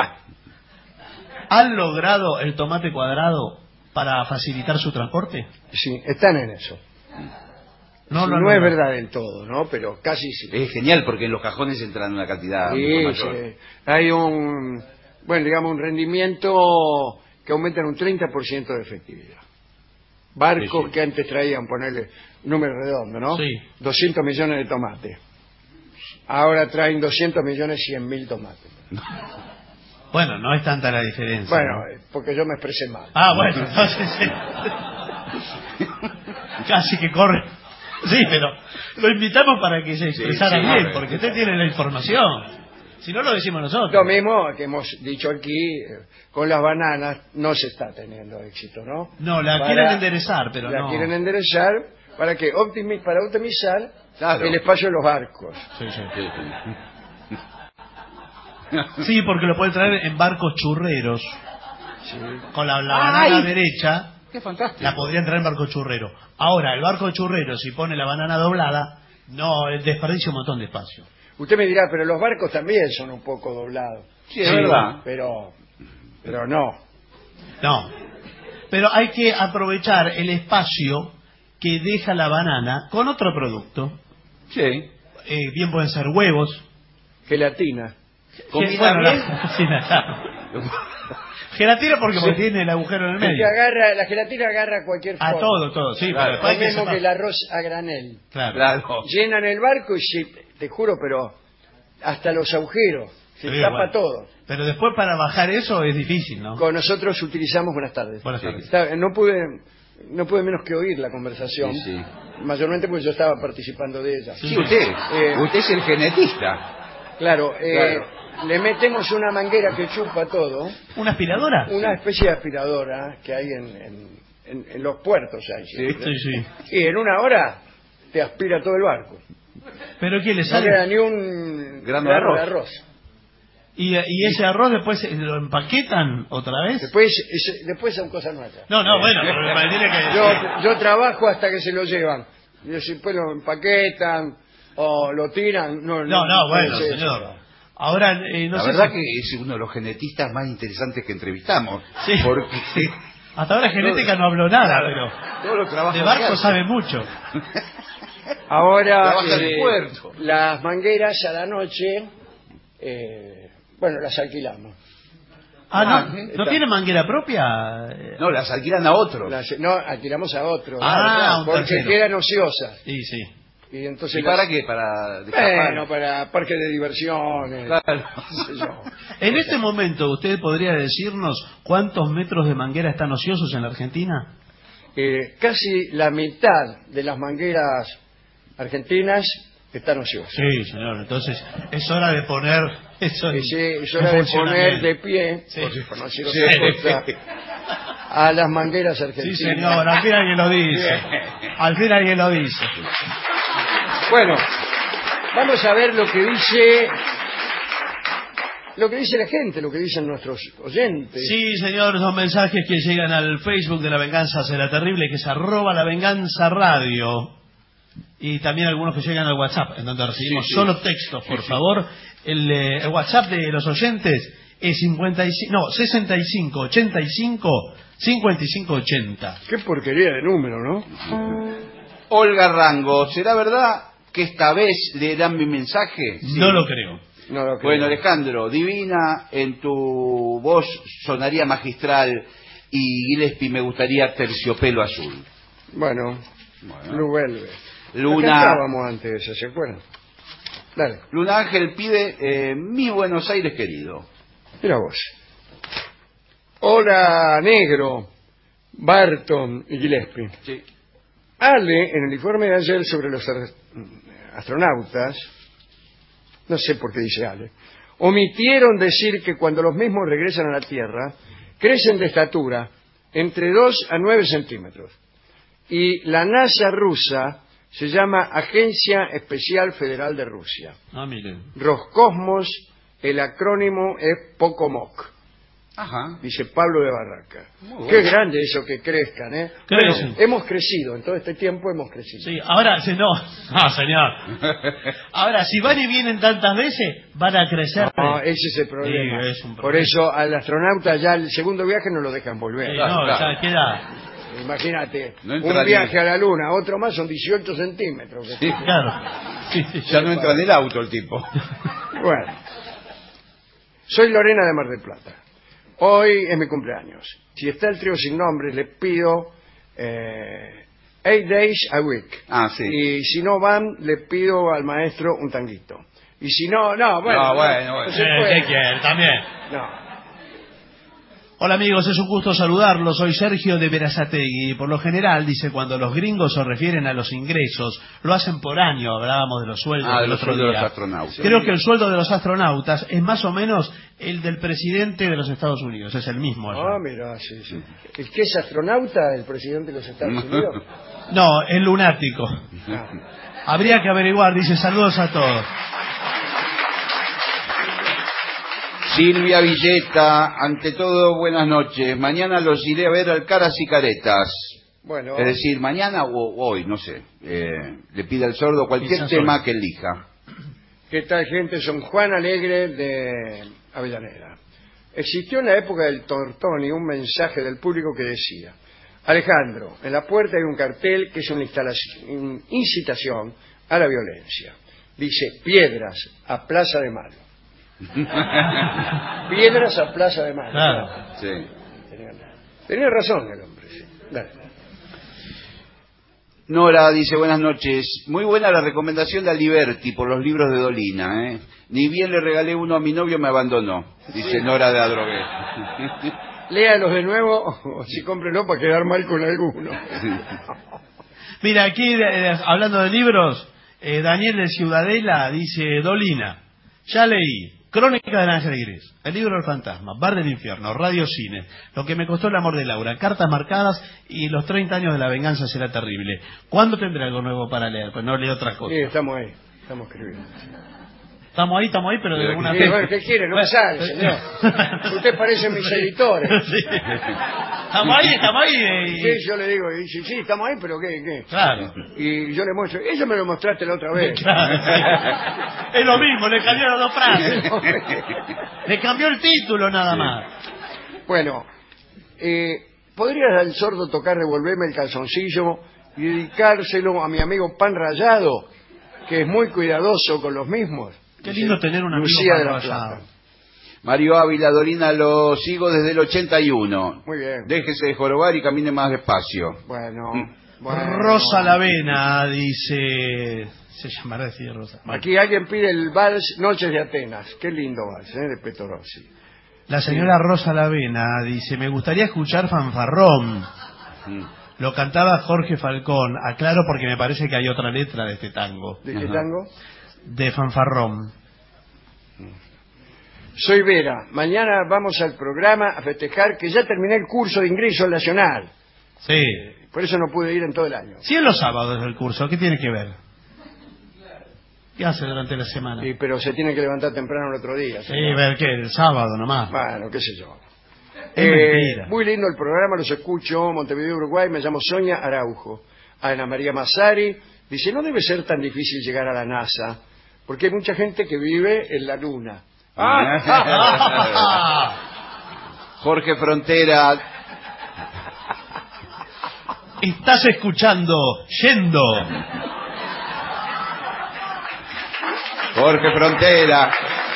han logrado el tomate cuadrado para facilitar su transporte? Sí, están en eso. No es verdad del todo, ¿no? Pero casi sí. Es genial porque en los cajones entran una cantidad mucho mayor. Sí. Hay un rendimiento que aumenta en un 30% de efectividad. Barcos que antes traían, ponerle número redondo, ¿no? Sí. 200 millones de tomates. Ahora traen 200 millones 100.000 tomates. Bueno, no es tanta la diferencia. Bueno, ¿no? porque yo me expresé mal. Bueno, entonces casi que corre. Sí, pero lo invitamos para que se expresara bien, porque usted tiene la información. Si no, lo decimos nosotros. Lo mismo que hemos dicho aquí, con las bananas no se está teniendo éxito, ¿no? No, quieren enderezar, pero no. La quieren enderezar para optimizar el espacio de los barcos. Sí, porque lo pueden traer en barcos churreros. Sí. Con la banana derecha. Qué fantástico. La podrían traer en barco churrero. Ahora, el barco churrero, si pone la banana doblada, desperdicia un montón de espacio. Usted me dirá, pero los barcos también son un poco doblados. Sí, es verdad. Pero no. No. Pero hay que aprovechar el espacio que deja la banana con otro producto. Sí. Bien pueden ser huevos. Gelatina. Gelatina porque tiene el agujero en el medio. La gelatina agarra cualquier forma. Todo, sí. Claro. Lo mismo que el arroz a granel. Claro. Llenan el barco y te juro, pero hasta los agujeros. Se tapa todo. Pero después para bajar eso es difícil, ¿no? Con nosotros utilizamos buenas tardes. No pude menos que oír la conversación. Sí. Mayormente porque yo estaba participando de ella. Sí, usted es el genetista. Claro. Le metemos una manguera que chupa todo. ¿Una aspiradora? Una especie de aspiradora que hay en los puertos. Sí. Y en una hora te aspira todo el barco. ¿Pero qué le sale? No queda ni un grano de arroz. ¿Y ese arroz después lo empaquetan otra vez? Después son cosas nuestras. Bueno, pero me tiene que... Yo trabajo hasta que se lo llevan. Y después lo empaquetan o lo tiran. Bueno, señor. Ahora, la verdad que es uno de los genetistas más interesantes que entrevistamos. Sí. Porque hasta ahora genética no habló nada, pero de barco sabe mucho. Ahora, las mangueras a la noche, las alquilamos. ¿No tiene manguera propia? No, las alquilan a otros. Alquilamos a otros. Porque quedan ociosas. Sí. Y entonces para qué? Para para parques de diversiones. Claro. En este momento, ¿usted podría decirnos cuántos metros de manguera están ociosos en la Argentina? Casi la mitad de las mangueras argentinas están ociosas. Sí, señor. Entonces, es hora de poner eso es hora de poner de pie, por no decir otra cosa, a las mangueras argentinas. Sí, señor. Al fin alguien lo dice. Bueno, vamos a ver lo que dice la gente, lo que dicen nuestros oyentes. Sí, señor, son mensajes que llegan al Facebook de La Venganza Será Terrible, que es @lavenganzaradio. Y también algunos que llegan al WhatsApp, en donde recibimos solo textos, por favor. El WhatsApp de los oyentes es 65 85 55 80. Qué porquería de número, ¿no? Olga Rango, ¿será verdad que esta vez leerán mi mensaje? Sí. No lo creo. Bueno, Alejandro, divina, en tu voz sonaría magistral y Gillespie me gustaría terciopelo azul. Bueno. Lo vuelve. Luna. Cantábamos antes, ¿se acuerdan? Dale. Luna Ángel pide mi Buenos Aires querido. Mira vos. Hola, Negro, Barton y Gillespie. Sí. Ale, en el informe de ayer sobre los astronautas, no sé por qué dice Ale, omitieron decir que cuando los mismos regresan a la Tierra, crecen de estatura entre 2 a 9 centímetros. Y la NASA rusa se llama Agencia Especial Federal de Rusia. Ah, miren. Roscosmos, el acrónimo es POCOMOC. Ajá. Dice Pablo de Barraca. Qué grande eso que crezcan, ¿eh? Bueno, hemos crecido, en todo este tiempo hemos crecido. Sí, ahora, no, señor. Ahora, si van y vienen tantas veces, van a crecer. No, ese es el problema. Sí, es un problema. Por eso al astronauta ya el segundo viaje no lo dejan volver. Sí, no, ya queda. Imagínate, un viaje a la Luna, otro más son 18 centímetros. Sí, claro. Sí, ya no entra en el auto el tipo. Bueno, soy Lorena de Mar del Plata. Hoy es mi cumpleaños. Si está el trío sin nombres, le pido 8 days a week. Ah, sí. Y si no van, le pido al maestro un tanguito. Y si no, bueno. No se puede. ¿Qué quiere? También. No. Hola amigos, es un gusto saludarlos. Soy Sergio de Berazategui. Por lo general, dice, cuando los gringos se refieren a los ingresos, lo hacen por año. Hablábamos de los sueldos del otro día. De los astronautas. Creo que el sueldo de los astronautas es más o menos el del presidente de los Estados Unidos. Es el mismo allá. Ah, mira, sí. ¿El que es astronauta, el presidente de los Estados Unidos? No, el lunático. Habría que averiguar. Dice, saludos a todos. Silvia Villeta, ante todo, buenas noches. Mañana los iré a ver al Caras y Caretas. Bueno. Es decir, mañana o hoy, no sé. Le pide al sordo cualquier tema que elija. ¿Qué tal, gente? Son Juan Alegre de Avellaneda. Existió en la época del Tortoni un mensaje del público que decía: Alejandro, en la puerta hay un cartel que es una incitación a la violencia. Dice: piedras a Plaza de Mayo. Piedras a Plaza de Mayo. Claro. Sí. Tenía razón el hombre, sí. Dale. Nora dice, buenas noches. Muy buena la recomendación de Aliberti por los libros de Dolina, ¿eh? Ni bien le regalé uno a mi novio, me abandonó. Dice Nora de Adrogué. Léalos de nuevo o si cómprenlo para quedar mal con alguno. Mira, aquí hablando de libros, Daniel de Ciudadela dice, Dolina, ya leí Crónica de Ángel Gris, El libro del fantasma, Bar del infierno, Radio Cine, Lo que me costó el amor de Laura, Cartas marcadas y Los 30 años de la venganza será terrible. ¿Cuándo tendré algo nuevo para leer? Pues no leo otra cosa. Sí, estamos ahí, estamos escribiendo. Estamos ahí, pero de alguna vez. Bueno, ¿qué quiere? No me sale, señor. Usted parece mis editores. Sí. Estamos ahí. Sí, yo le digo, y dice, sí, estamos ahí, pero ¿qué? Claro. Y yo le muestro, eso me lo mostraste la otra vez. Claro, sí. Es lo mismo, le cambiaron dos frases. Le cambió el título nada más. Bueno, ¿podrías al sordo tocar Revolverme el calzoncillo y dedicárselo a mi amigo Pan Rallado, que es muy cuidadoso con los mismos? Qué lindo tener un amigo Lucía Pan de la Rallado. Plata. Mario Ávila, Dolina, lo sigo desde el 81. Muy bien. Déjese de jorobar y camine más despacio. Bueno. Rosa Lavena dice... Se llamará así Rosa. Aquí alguien pide el vals Noches de Atenas. Qué lindo vals, de Petorossi. La señora Rosa Lavena dice, me gustaría escuchar Fanfarrón. Lo cantaba Jorge Falcón. Aclaro porque me parece que hay otra letra de este tango. ¿De qué tango? De Fanfarrón. Soy Vera. Mañana vamos al programa a festejar que ya terminé el curso de ingreso nacional. Sí. Por eso no pude ir en todo el año. Sí, en los sábados el curso. ¿Qué tiene que ver? ¿Qué hace durante la semana? Sí, pero se tiene que levantar temprano el otro día. Sí, ver qué, el sábado nomás. Bueno, qué sé yo. Es mentira. Muy lindo el programa, los escucho. Montevideo, Uruguay. Me llamo Sonia Araujo. Ana María Massari dice, no debe ser tan difícil llegar a la NASA, porque hay mucha gente que vive en la Luna. Jorge Frontera. Estás escuchando Yendo. Jorge Frontera.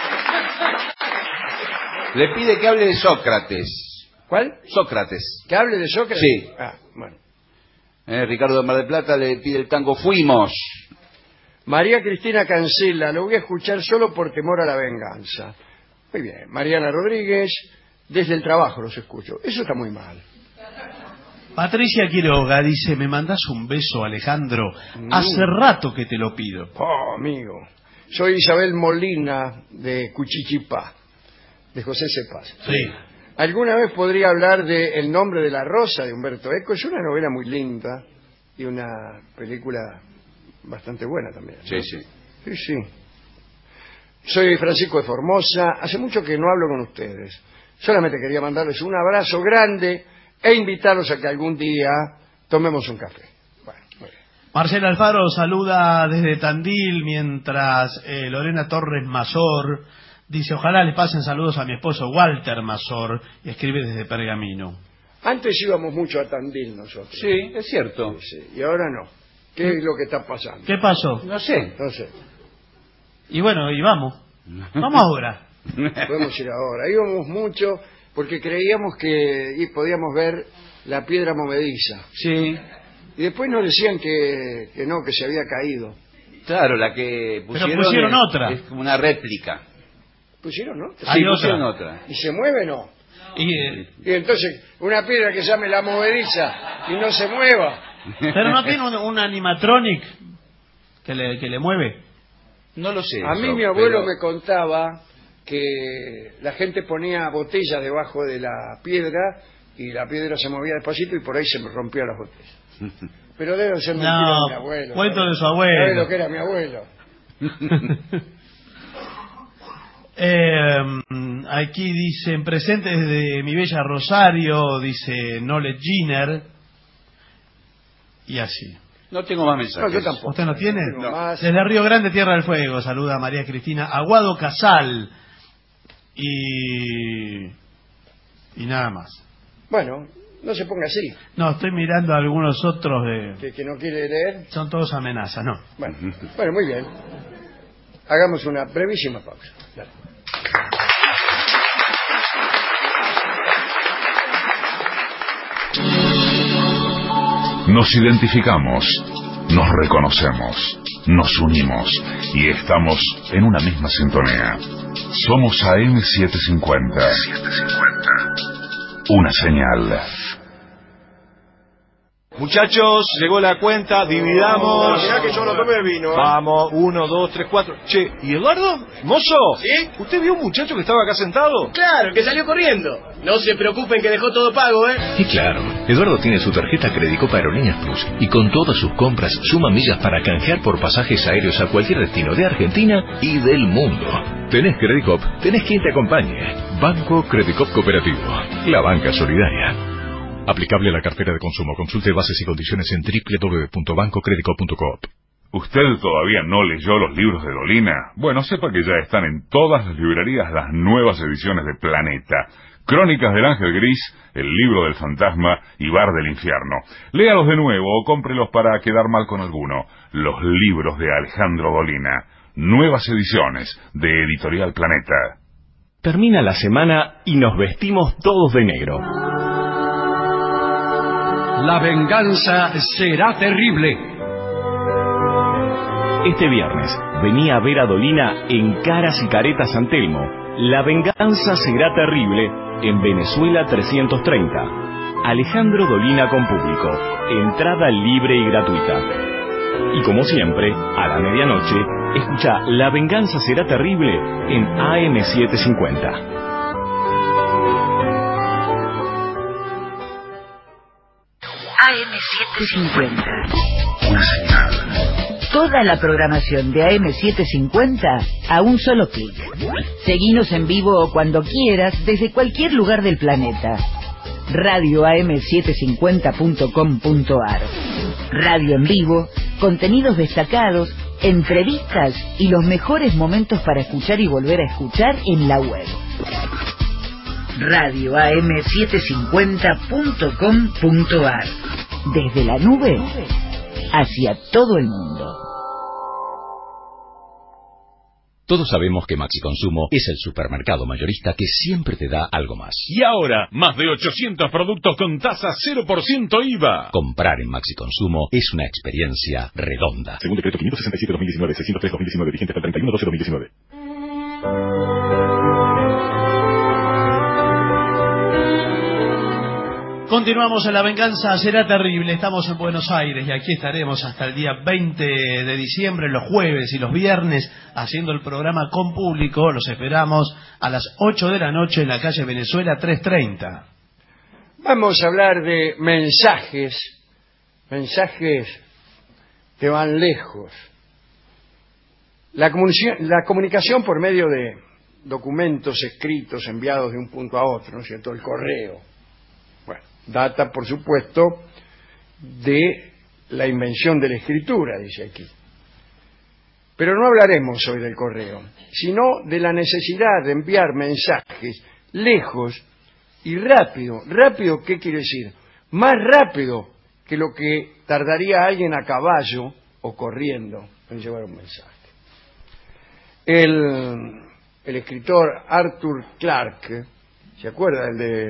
Le pide que hable de Sócrates. ¿Cuál? Sócrates. ¿Que hable de Sócrates? Sí. Bueno. Ricardo de Mar del Plata le pide el tango Fuimos. María Cristina Cancela, lo voy a escuchar solo por temor a la venganza. Muy bien. Mariana Rodríguez, desde el trabajo los escucho. Eso está muy mal. Patricia Quiroga dice, ¿me mandás un beso, Alejandro? Hace rato que te lo pido. Oh, amigo. Soy Isabel Molina, de Cuchichipá, de José Cepaz. Sí. ¿Alguna vez podría hablar de El nombre de la rosa, de Humberto Eco? Es una novela muy linda y una película bastante buena también, ¿no? Sí, sí. Sí, sí. Soy Francisco de Formosa. Hace mucho que no hablo con ustedes. Solamente quería mandarles un abrazo grande e invitarlos a que algún día tomemos un café. Bueno, muy bien. Marcela Alfaro saluda desde Tandil, mientras Lorena Torres Mazor dice, ojalá le pasen saludos a mi esposo Walter Mazor, y escribe desde Pergamino. Antes íbamos mucho a Tandil nosotros. Sí, es cierto. Sí, sí. Y ahora no. ¿Qué es lo que está pasando? ¿Qué pasó? No sé. No sé. Y bueno, y vamos. Vamos ahora. Podemos ir ahora. Íbamos mucho porque creíamos que podíamos ver la piedra movediza. Sí. Y después nos decían que no, que se había caído. Claro, la que pusieron, pero pusieron otra. Es como una réplica. ¿Pusieron otra? Sí, pusieron otra. ¿Y se mueve no? Y entonces, una piedra que se llame la movediza y no se mueva. Pero no tiene un animatronic que le mueve. No lo sé. A mí mi abuelo me contaba que la gente ponía botellas debajo de la piedra y la piedra se movía despacito y por ahí se me rompía las botellas. Pero debe ser mentira de mi abuelo. Cuento de su abuelo. ¿Sabes lo que era mi abuelo? Aquí dicen presentes de mi bella Rosario, dice Nole Giner, y así. No tengo más mensajes. No, yo tampoco. ¿Usted no tiene? No. Desde Río Grande, Tierra del Fuego, saluda a María Cristina Aguado Casal, y nada más. Bueno, no se ponga así. No, estoy mirando algunos otros que no quiere leer. Son todos amenazas, ¿no? Bueno, muy bien. Hagamos una brevísima pausa. Dale. Nos identificamos, nos reconocemos, nos unimos y estamos en una misma sintonía. Somos AM750. Una señal. Muchachos, llegó la cuenta, dividamos. Mirá que yo no tomé vino. Vamos, 1, 2, 3, 4. Che, ¿y Eduardo? ¿Mozo? ¿Sí? ¿Usted vio un muchacho que estaba acá sentado? Claro, que salió corriendo. No se preocupen que dejó todo pago, ¿eh? Y claro, Eduardo tiene su tarjeta Credicop Aerolíneas Plus y con todas sus compras suma millas para canjear por pasajes aéreos a cualquier destino de Argentina y del mundo. Tenés Credicop, tenés quien te acompañe. Banco Credicop Cooperativo, la banca solidaria. Aplicable a la cartera de consumo. Consulte bases y condiciones en www.bancocredico.coop. ¿Usted todavía no leyó los libros de Dolina? Bueno, sepa que ya están en todas las librerías las nuevas ediciones de Planeta. Crónicas del Ángel Gris, El libro del fantasma y Bar del infierno. Léalos de nuevo o cómprelos para quedar mal con alguno. Los libros de Alejandro Dolina. Nuevas ediciones de Editorial Planeta. Termina la semana y nos vestimos todos de negro. La venganza será terrible. Este viernes venía a ver a Dolina en Caras y Caretas San Telmo. La venganza será terrible en Venezuela 330. Alejandro Dolina con público. Entrada libre y gratuita. Y como siempre, a la medianoche, escucha La venganza será terrible en AM750. AM750. Una señal. Toda la programación de AM750 a un solo clic. Seguinos en vivo o cuando quieras desde cualquier lugar del planeta. radioam750.com.ar. Radio en vivo, contenidos destacados, entrevistas y los mejores momentos para escuchar y volver a escuchar en la web. radioam750.com.ar. Desde la nube hacia todo el mundo. Todos sabemos que Maxi Consumo es el supermercado mayorista que siempre te da algo más. Y ahora, más de 800 productos con tasa 0% IVA. Comprar en Maxi Consumo es una experiencia redonda. Según decreto 567-2019, 603-2019, vigente hasta el 31/12/2019. Continuamos en La Venganza Será Terrible. Estamos en Buenos Aires y aquí estaremos hasta el día 20 de diciembre, los jueves y los viernes, haciendo el programa con público. Los esperamos a las 8 de la noche en la calle Venezuela 330. Vamos a hablar de mensajes que van lejos. La comunicación por medio de documentos escritos enviados de un punto a otro, ¿no es cierto? El correo. Bueno, data, por supuesto, de la invención de la escritura, dice aquí. Pero no hablaremos hoy del correo, sino de la necesidad de enviar mensajes lejos y rápido. ¿Rápido qué quiere decir? Más rápido que lo que tardaría alguien a caballo o corriendo en llevar un mensaje. El escritor Arthur Clarke, ¿se acuerda?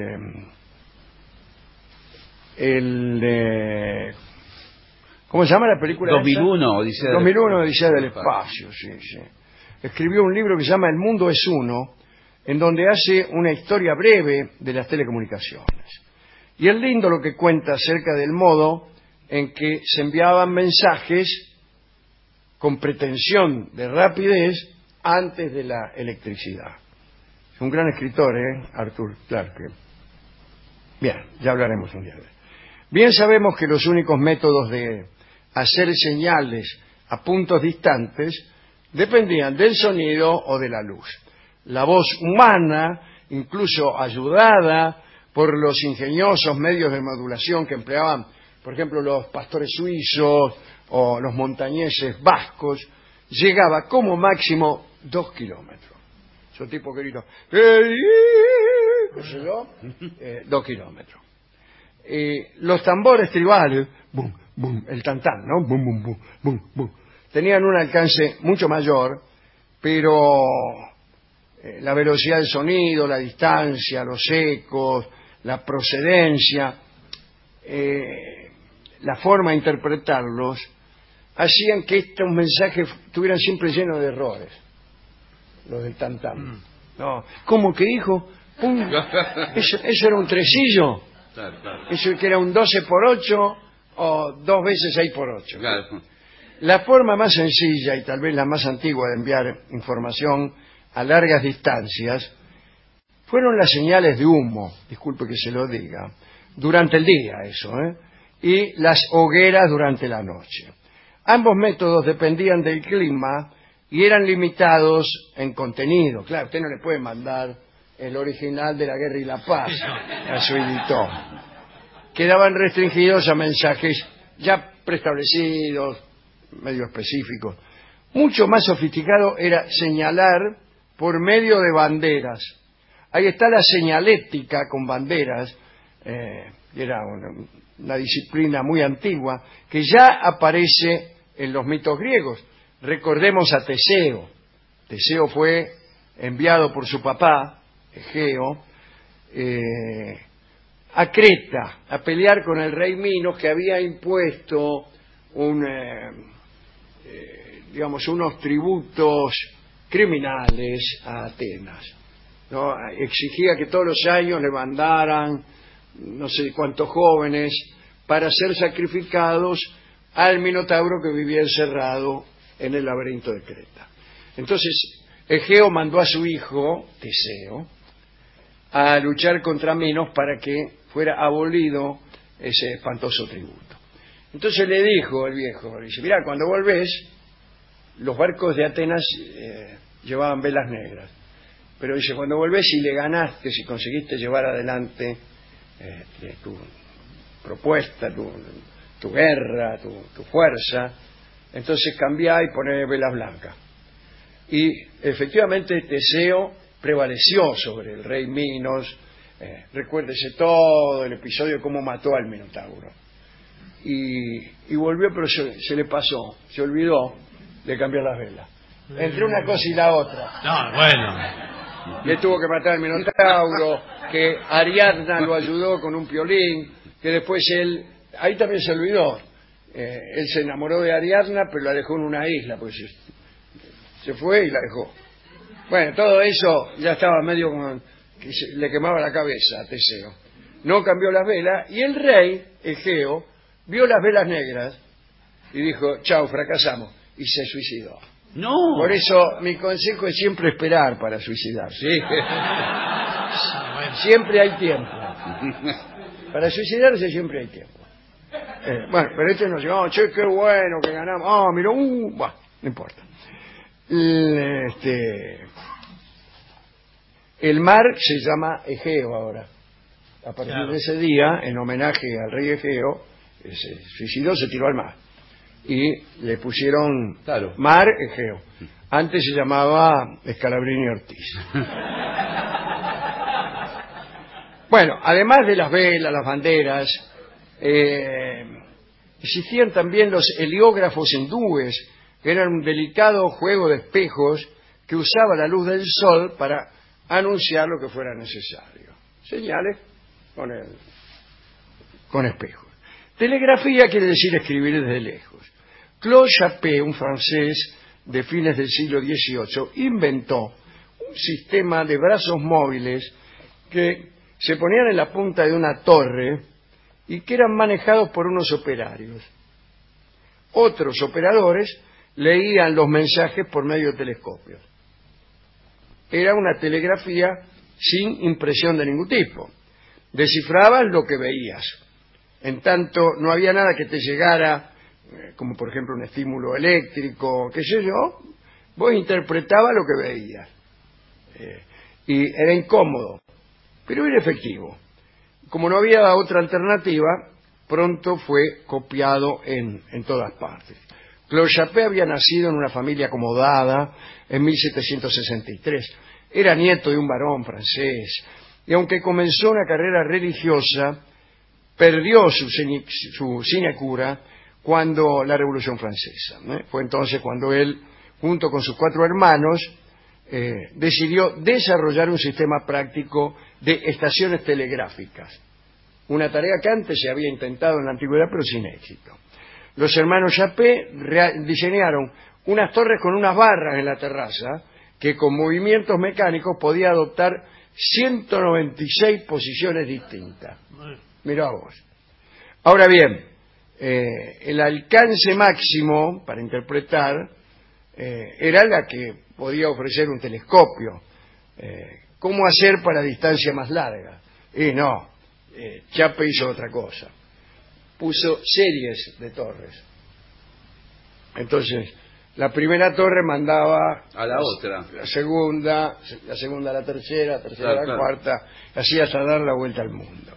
El de ¿cómo se llama la película? 2001, Odisea 2001, Odisea del Espacio, sí. Escribió un libro que se llama El mundo es uno, en donde hace una historia breve de las telecomunicaciones. Y es lindo lo que cuenta acerca del modo en que se enviaban mensajes con pretensión de rapidez antes de la electricidad. Es un gran escritor, Arthur Clarke. Bien, ya hablaremos un día de él. Bien sabemos que los únicos métodos de hacer señales a puntos distantes dependían del sonido o de la luz. La voz humana, incluso ayudada por los ingeniosos medios de modulación que empleaban, por ejemplo, los pastores suizos o los montañeses vascos, llegaba como máximo 2 kilómetros. Esos tipos que gritan, 2 kilómetros. Los tambores tribales, bum, bum, el tantán, ¿no? Bum, bum, bum, bum, bum, tenían un alcance mucho mayor, pero la velocidad del sonido, la distancia, los ecos, la procedencia, la forma de interpretarlos, hacían que estos mensajes estuvieran siempre llenos de errores. Los del tantán. No, ¿cómo que dijo? Eso era un tresillo. Claro. Eso que era un 12 por 8 o 2 veces 6 por 8. Claro. La forma más sencilla y tal vez la más antigua de enviar información a largas distancias fueron las señales de humo, disculpe que se lo diga, durante el día eso, y las hogueras durante la noche. Ambos métodos dependían del clima y eran limitados en contenido. Claro, usted no le puede mandar el original de La Guerra y la Paz a su editor. Quedaban restringidos a mensajes ya preestablecidos, medio específicos. Mucho más sofisticado era señalar por medio de banderas. Ahí está la señalética con banderas, que era una disciplina muy antigua, que ya aparece en los mitos griegos. Recordemos a Teseo. Teseo fue enviado por su papá, Egeo, a Creta, a pelear con el rey Minos, que había impuesto unos tributos criminales a Atenas, ¿no? Exigía que todos los años le mandaran no sé cuántos jóvenes para ser sacrificados al Minotauro que vivía encerrado en el laberinto de Creta. Entonces Egeo mandó a su hijo Teseo a luchar contra Minos para que fuera abolido ese espantoso tributo. Entonces le dijo el viejo, dice, mira, cuando volvés, los barcos de Atenas llevaban velas negras, pero dice, cuando volvés y le ganaste, si conseguiste llevar adelante tu propuesta, tu guerra, tu fuerza, entonces cambiá y poné velas blancas. Y efectivamente Teseo prevaleció sobre el rey Minos. Recuérdese todo el episodio de cómo mató al Minotauro. Y volvió, pero se le pasó, se olvidó de cambiar las velas. Entre una cosa y la otra. No, bueno. Le tuvo que matar al Minotauro, que Ariadna lo ayudó con un piolín, que después él, ahí también se olvidó. Él se enamoró de Ariadna, pero la dejó en una isla, pues se fue y la dejó. Bueno, todo eso ya estaba medio como que le quemaba la cabeza a Teseo. no cambió las velas, y el rey, Egeo, vio las velas negras y dijo, chao, fracasamos, y se suicidó. No. Por eso mi consejo es siempre esperar para suicidarse. Sí. Siempre hay tiempo. Para suicidarse siempre hay tiempo. Bueno, pero este nos llamó, che, qué bueno que ganamos. Ah, mira, bueno, no importa. El mar se llama Egeo ahora. A partir de ese día, en homenaje al rey Egeo, se suicidó, se tiró al mar. Y le pusieron Mar Egeo. Antes se llamaba Scalabrini Ortiz. Bueno, además de las velas, las banderas, existían también los heliógrafos hindúes, que eran un delicado juego de espejos que usaba la luz del sol para anunciar lo que fuera necesario. Señales con espejos. Telegrafía quiere decir escribir desde lejos. Claude Chappé, un francés de fines del siglo XVIII, inventó un sistema de brazos móviles que se ponían en la punta de una torre y que eran manejados por unos operarios. Otros operadores leían los mensajes por medio de telescopios. Era una telegrafía sin impresión de ningún tipo. Descifrabas lo que veías. En tanto, no había nada que te llegara, como por ejemplo un estímulo eléctrico, qué sé yo, vos interpretabas lo que veías. Y era incómodo, pero era efectivo. Como no había otra alternativa, pronto fue copiado en todas partes. Claude Chappé había nacido en una familia acomodada en 1763. Era nieto de un barón francés, y aunque comenzó una carrera religiosa, perdió su sinecura cuando la Revolución Francesa. Fue entonces cuando él, junto con sus 4 hermanos, decidió desarrollar un sistema práctico de estaciones telegráficas. Una tarea que antes se había intentado en la antigüedad, pero sin éxito. Los hermanos Chappé diseñaron unas torres con unas barras en la terraza que con movimientos mecánicos podía adoptar 196 posiciones distintas. Mirá vos. Ahora bien, el alcance máximo para interpretar era la que podía ofrecer un telescopio. ¿Cómo hacer para distancia más larga? Y no, Chappé hizo otra cosa. Puso series de torres. Entonces, la primera torre mandaba a la otra, la segunda a la tercera, la tercera a la cuarta, así hasta dar la vuelta al mundo.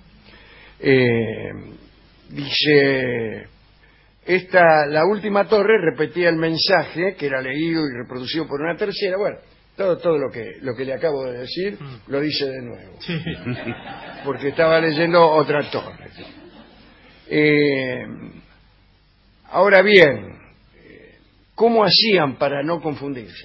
Dice, la última torre repetía el mensaje que era leído y reproducido por una tercera. Bueno, todo lo que le acabo de decir lo dice de nuevo, porque estaba leyendo otra torre. Ahora bien, ¿cómo hacían para no confundirse?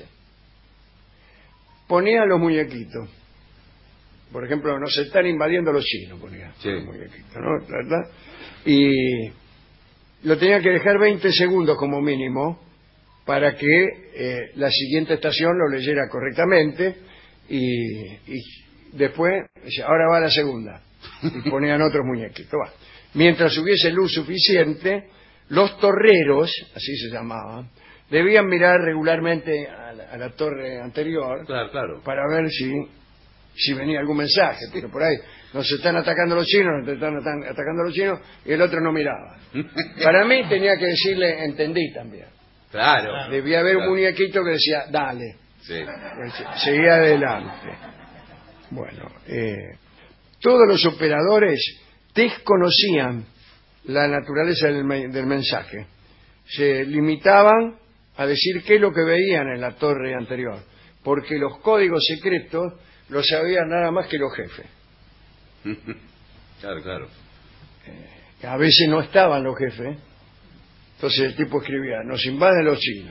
Ponían los muñequitos. Por ejemplo, nos están invadiendo los chinos, ponían los muñequitos, ¿no? ¿Verdad? Y lo tenían que dejar 20 segundos como mínimo para que la siguiente estación lo leyera correctamente y después, ahora va la segunda, y ponían otros muñequitos. Va. Mientras hubiese luz suficiente, los torreros, así se llamaban, debían mirar regularmente a la torre anterior para ver si venía algún mensaje, pero por ahí nos están atacando los chinos, y el otro no miraba. Para mí tenía que decirle, entendí también. Claro. Debía haber un muñequito que decía, dale. Sí. Seguía adelante. Bueno, todos los operadores desconocían la naturaleza del mensaje. Se limitaban a decir qué es lo que veían en la torre anterior, porque los códigos secretos los sabían nada más que los jefes. Claro. A veces no estaban los jefes, entonces el tipo escribía, nos invaden los chinos.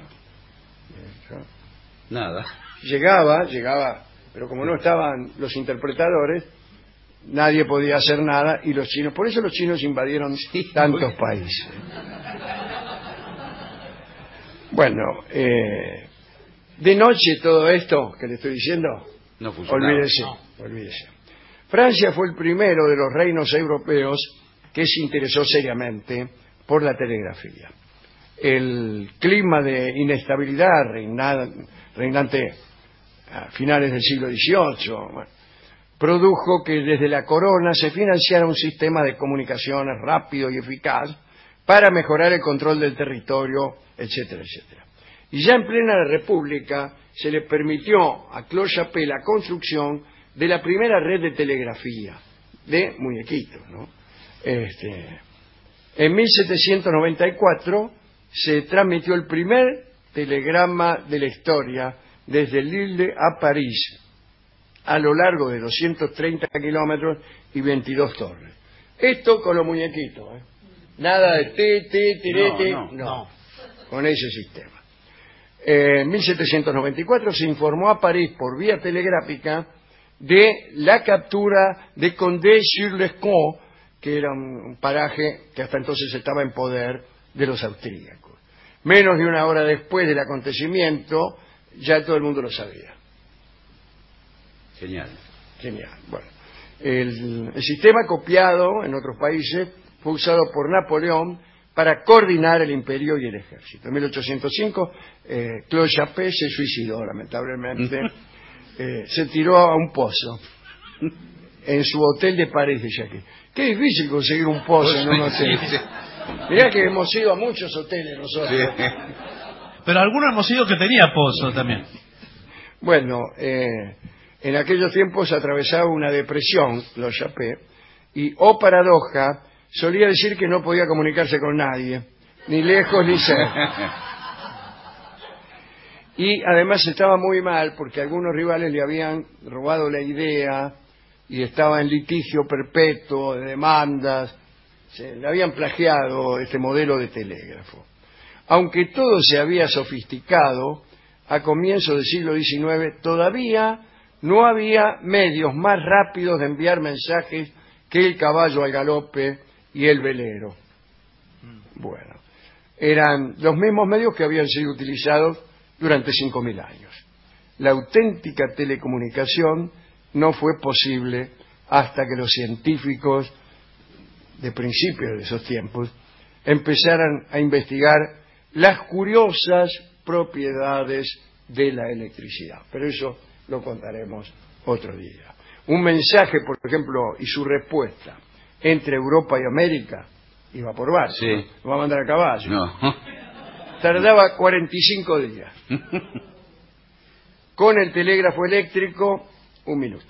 Nada. Llegaba, pero como no estaban los interpretadores, nadie podía hacer nada, y los chinos, por eso los chinos invadieron tantos países. Bueno, de noche todo esto que le estoy diciendo, no funcionaba. olvídese. Francia fue el primero de los reinos europeos que se interesó seriamente por la telegrafía. El clima de inestabilidad reinante a finales del siglo XVIII produjo que desde la corona se financiara un sistema de comunicaciones rápido y eficaz para mejorar el control del territorio, etcétera, etcétera. Y ya en plena República se le permitió a Clos-Chapelle la construcción de la primera red de telegrafía, de muñequitos, ¿no? En 1794 se transmitió el primer telegrama de la historia desde Lille a París, a lo largo de 230 kilómetros y 22 torres. Esto con los muñequitos, ¿eh? Nada de tirete, no, con ese sistema. En 1794 se informó a París por vía telegráfica de la captura de Condé-sur-l'Escaut, que era un paraje que hasta entonces estaba en poder de los austríacos. Menos de una hora después del acontecimiento, ya todo el mundo lo sabía. Genial. Bueno, el sistema copiado en otros países fue usado por Napoleón para coordinar el imperio y el ejército. En 1805, Clos-Chapelle se suicidó, lamentablemente. Se tiró a un pozo en su hotel de París, decía aquí. Qué difícil conseguir un pozo en un hotel. Mirá que hemos ido a muchos hoteles nosotros. Sí. Pero algunos hemos ido que tenía pozo también. Bueno, en aquellos tiempos atravesaba una depresión, Clos-Chapelle, y, oh paradoja, solía decir que no podía comunicarse con nadie, ni lejos ni cerca. Y además estaba muy mal porque algunos rivales le habían robado la idea y estaba en litigio perpetuo de demandas. Le habían plagiado este modelo de telégrafo. Aunque todo se había sofisticado, a comienzos del siglo XIX todavía no había medios más rápidos de enviar mensajes que el caballo al galope y el velero. Bueno, eran los mismos medios que habían sido utilizados durante 5.000 años. La auténtica telecomunicación no fue posible hasta que los científicos de principios de esos tiempos empezaran a investigar las curiosas propiedades de la electricidad. Pero eso lo contaremos otro día. Un mensaje, por ejemplo, y su respuesta entre Europa y América iba por barco. Sí. Lo va a mandar a caballo. No. Tardaba 45 días. Con el telégrafo eléctrico, 1 minuto.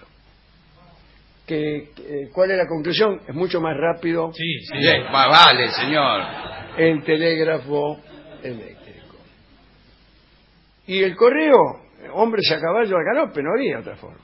¿Cuál es la conclusión? Es mucho más rápido. Sí. Vale, señor. El telégrafo eléctrico. Y el correo, hombres a caballo al galope, no había otra forma.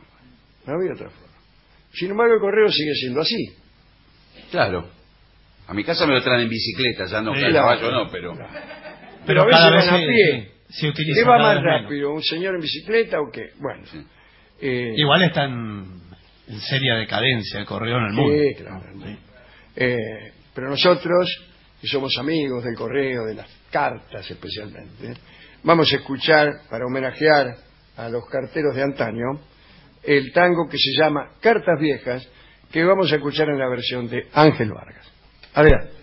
Sin embargo, el correo sigue siendo así. Claro. A mi casa me lo traen en bicicleta, ya no, el caballo no, pero... Pero a veces van a pie. Se utiliza. ¿Qué va más rápido? ¿Un señor en bicicleta o qué? Bueno. Sí. Igual está en seria decadencia el correo en el mundo. Sí, claro. Sí. Pero nosotros, que somos amigos del correo, de las cartas especialmente, vamos a escuchar, para homenajear a los carteros de antaño, el tango que se llama Cartas Viejas, que vamos a escuchar en la versión de Ángel Vargas. Adelante.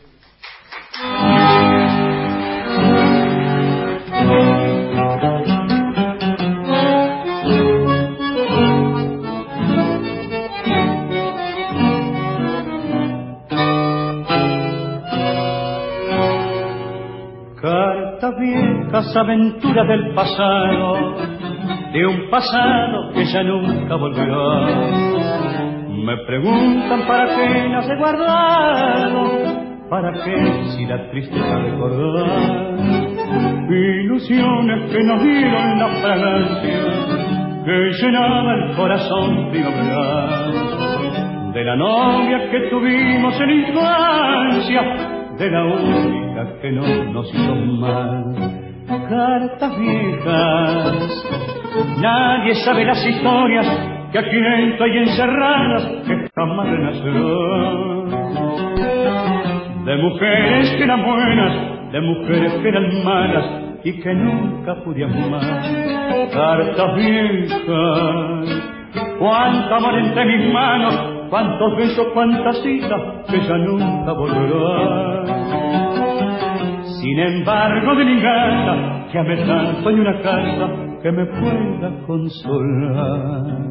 Cartas viejas, aventuras del pasado, de un pasado que ya nunca volverá. Me preguntan para qué las he guardado, para qué si la tristeza recordar. Ilusiones que nos dieron la fragancia que llenaba el corazón primaveral. De la novia que tuvimos en infancia, de la única que no nos hizo mal. Cartas viejas, nadie sabe las historias que aquí dentro hay encerradas que jamás renacerán. De mujeres que eran buenas, de mujeres que eran malas y que nunca pude amar. Cartas viejas, cuánto amor entre mis manos cuántos besos, cuántas citas que ya nunca volverán. Sin embargo, de mi gata, que ame tanto y una carta que me pueda consolar.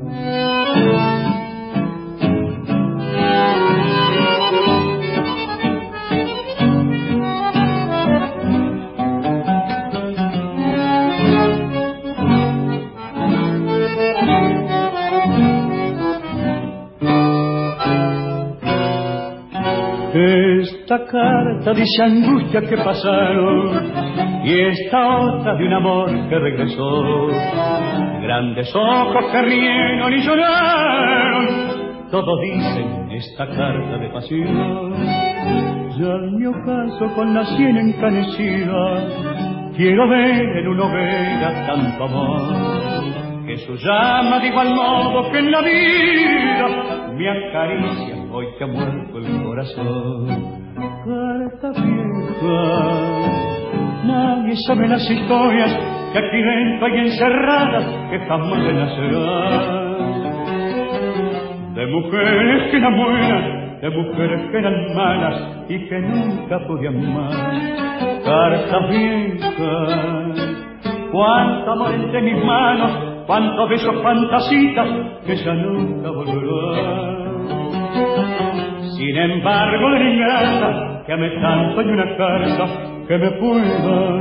Esta carta dice angustia que pasaron y esta otra de un amor que regresó. Grandes ojos que rieron y lloraron, todos dicen esta carta de pasión. Ya en mi ocaso con la sien encanecida, quiero ver en una hoguera tanto amor, que su llama de igual modo que en la vida me acaricia hoy que ha muerto el corazón. Carta vieja, nadie sabe las historias que aquí dentro hay encerradas que jamás renacerán. De mujeres que enamoran, de mujeres que eran malas y que nunca podían amar. Cartas viejas, cuánto amor entre mis manos, cuántos besos, cuántas citas que ya nunca volverán. Sin embargo, de mi gata, que ame tanto y una carta que me pueda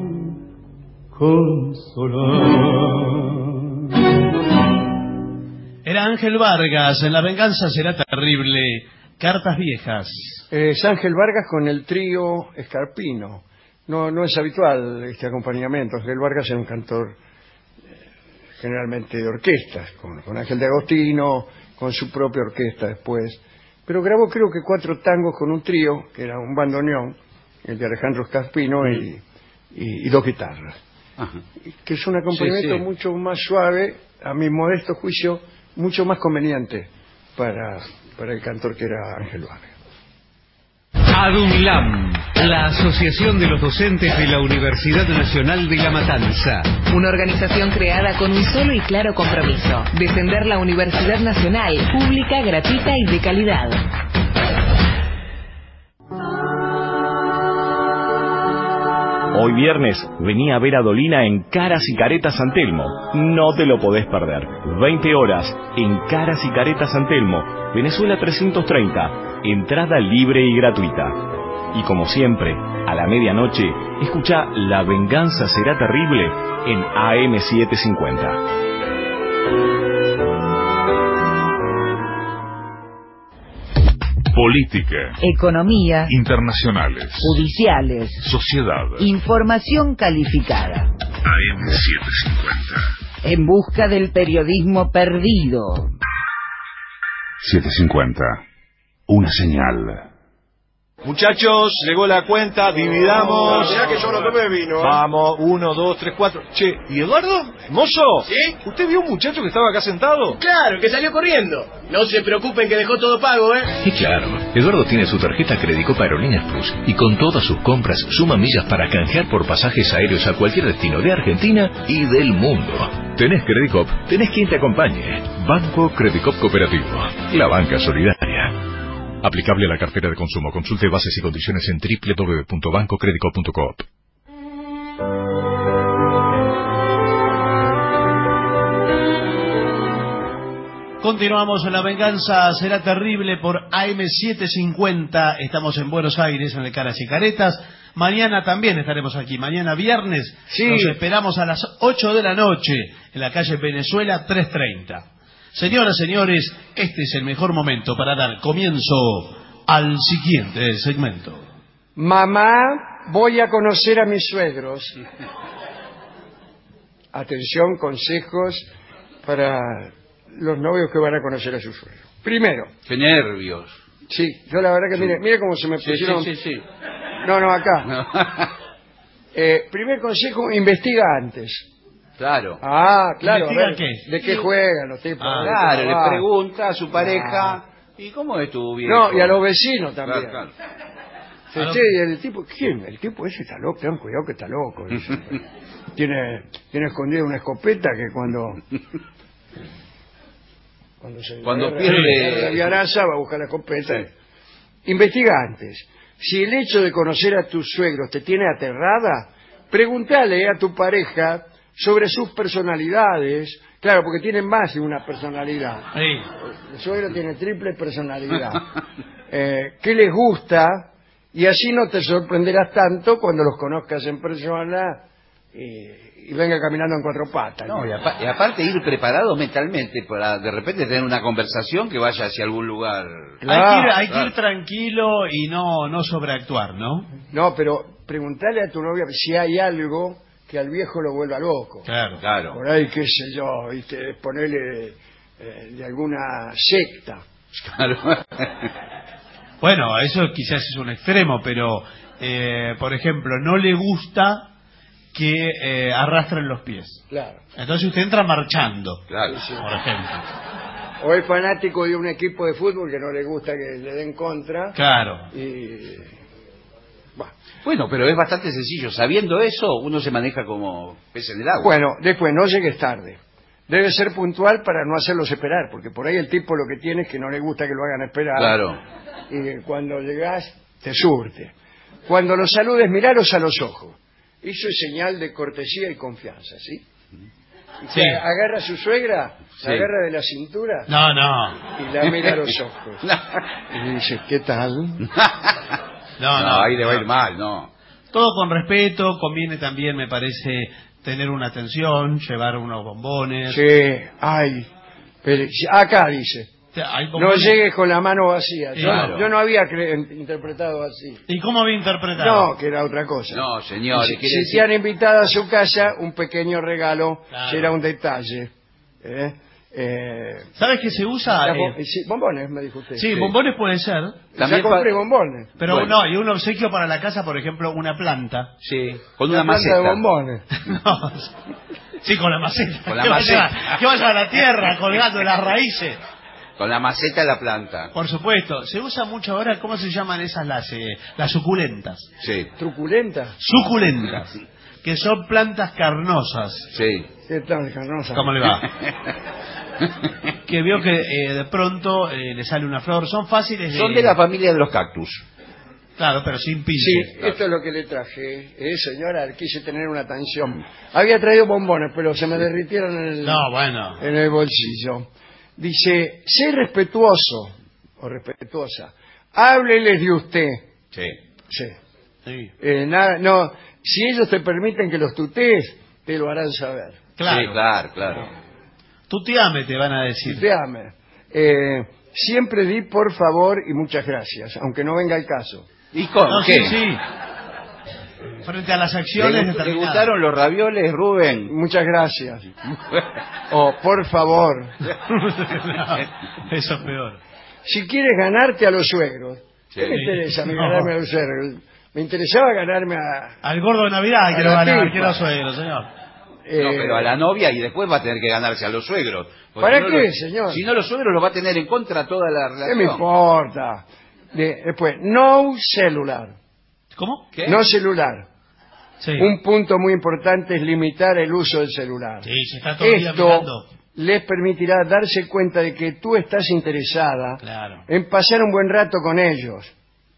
consolar. Era Ángel Vargas, en La venganza será terrible, Cartas viejas. Es Ángel Vargas con el trío Escarpino. No es habitual este acompañamiento. Ángel Vargas es un cantor generalmente de orquestas, con Ángel de Agostino, con su propia orquesta después. Pero grabó creo que 4 tangos con un trío, que era un bandoneón, el de Alejandro Escarpino, y 2 guitarras. Ajá. Que es un acompañamiento mucho más suave, a mi modesto juicio, mucho más conveniente para el cantor que era Ángel Vargas. ADUNLAM, la Asociación de los Docentes de la Universidad Nacional de La Matanza. Una organización creada con un solo y claro compromiso: defender la Universidad Nacional, pública, gratuita y de calidad. Hoy viernes, vení a ver a Dolina en Caras y Caretas San Telmo. No te lo podés perder. 20 horas en Caras y Caretas San Telmo, Venezuela 330. Entrada libre y gratuita. Y como siempre, a la medianoche, escucha La venganza será terrible en AM750. Política, economía, internacionales, judiciales, sociedad, información calificada. AM750. En busca del periodismo perdido. 750. Una señal. Muchachos, llegó la cuenta, dividamos. Mirá que yo no tomé vino. Vamos, 1, 2, 3, 4. Che, ¿y Eduardo? ¿Mozo? ¿Sí? ¿Usted vio un muchacho que estaba acá sentado? Claro, que salió corriendo. No se preocupen que dejó todo pago, ¿eh? Y claro, Eduardo tiene su tarjeta Credicop Aerolíneas Plus y con todas sus compras suma millas para canjear por pasajes aéreos a cualquier destino de Argentina y del mundo. Tenés Credicop, tenés quien te acompañe. Banco Credicop Cooperativo, la banca solidaria. Aplicable a la cartera de consumo. Consulte bases y condiciones en www.bancocredico.coop. Continuamos en La venganza será terrible por AM750. Estamos en Buenos Aires, en el Caras y Caretas. Mañana también estaremos aquí. Mañana viernes nos esperamos a las 8 de la noche en la calle Venezuela 330. Señoras, señores, este es el mejor momento para dar comienzo al siguiente segmento. Mamá, voy a conocer a mis suegros. Atención, consejos para los novios que van a conocer a sus suegros. Primero. Qué nervios. Sí, yo la verdad que mire cómo se me pusieron. Sí. No, acá. No. Primer consejo, investiga antes. Claro. Ah, claro. ¿Investiga qué? ¿De qué juegan los tipos? Claro, le pregunta a su pareja, ¿y cómo es tu viejo? No, y a los vecinos también. Claro. Sí, el tipo, ¿quién? El tipo ese está loco, ten cuidado que está loco. Tiene escondida una escopeta que cuando Cuando pierde la viaraza va a buscar la escopeta. Sí. Investigantes. Si el hecho de conocer a tus suegros te tiene aterrada, pregúntale a tu pareja sobre sus personalidades. Claro, porque tienen más de una personalidad. Sí. El suegro tiene triple personalidad. ¿Qué les gusta? Y así no te sorprenderás tanto cuando los conozcas en persona y venga caminando en cuatro patas. No, y aparte ir preparado mentalmente para de repente tener una conversación que vaya hacia algún lugar. Claro, hay que ir tranquilo y no sobreactuar, ¿no? No, pero preguntarle a tu novia si hay algo que al viejo lo vuelva loco. Claro. Por ahí, qué sé yo, ¿viste? Ponerle de alguna secta. Claro. Bueno, eso quizás es un extremo, pero, por ejemplo, no le gusta que arrastren los pies. Claro. Entonces usted entra marchando, claro, por ejemplo. O es fanático de un equipo de fútbol que no le gusta que le den contra. Claro. Bueno, pero es bastante sencillo. Sabiendo eso, uno se maneja como pez en el agua. Bueno, después, no llegues tarde. Debe ser puntual para no hacerlos esperar, porque por ahí el tipo lo que tiene es que no le gusta que lo hagan esperar. Claro. Y cuando llegás, te surte. Cuando los saludes, miralos a los ojos. Eso es señal de cortesía y confianza, ¿sí? Sí. Agarra a su suegra, sí, la agarra de la cintura. No. Y la mira a los ojos. Y dice, ¿qué tal? No, ahí le va a ir mal, no. Todo con respeto, conviene también, me parece, tener una atención, llevar unos bombones. Sí, pero acá dice. No llegues con la mano vacía. Claro. Yo no había interpretado así. ¿Y cómo había interpretado? No, que era otra cosa. No, señor. Si te han invitado a su casa, un pequeño regalo será un detalle. ¿Sabes qué se usa? Sí, bombones, me dijo usted. Sí, bombones puede ser. También compré bombones. Pero bueno, no, y un obsequio para la casa, por ejemplo, una planta. Sí, con una maceta. De bombones. No, sí, con la maceta. Con la maceta. Que vaya a la tierra colgando las raíces. Con la maceta de la planta. Por supuesto. Se usa mucho ahora, ¿cómo se llaman esas las suculentas? Sí. ¿Truculentas? Suculentas. Que son plantas carnosas. Sí. ¿Qué tal, carnosas? ¿Cómo le va? Que veo que de pronto le sale una flor. Son fáciles de... Son de la familia de los cactus. Claro, pero sin pinche. Sí, esto es lo que le traje. Señora, quise tener una atención. Había traído bombones, pero se me derritieron en el bolsillo. Dice, sé respetuoso o respetuosa. Hábleles de usted. Sí. Sí. No, si ellos te permiten que los tutees, te lo harán saber. Claro. Sí, claro. Tuteame, te van a decir. Tuteame. Siempre di por favor y muchas gracias, aunque no venga el caso. ¿Y cómo? ¿Qué? Sí. Frente a las acciones ¿Le gustaron los ravioles, Rubén? Muchas gracias. Por favor. No, eso es peor. Si quieres ganarte a los suegros, ¿qué me interesa a mí ganarme a los suegros? Me interesaba ganarme al gordo de Navidad, quiero ganar, quiero a los suegros, señor. No, pero a la novia y después va a tener que ganarse a los suegros. ¿Para qué, señor? Si no, los suegros los va a tener en contra toda la relación. ¿Qué me importa? Después, no celular. ¿Cómo? ¿Qué? No celular. Sí. Un punto muy importante es limitar el uso del celular. Sí, se está todo el día mirando. Les permitirá darse cuenta de que tú estás interesada en pasar un buen rato con ellos.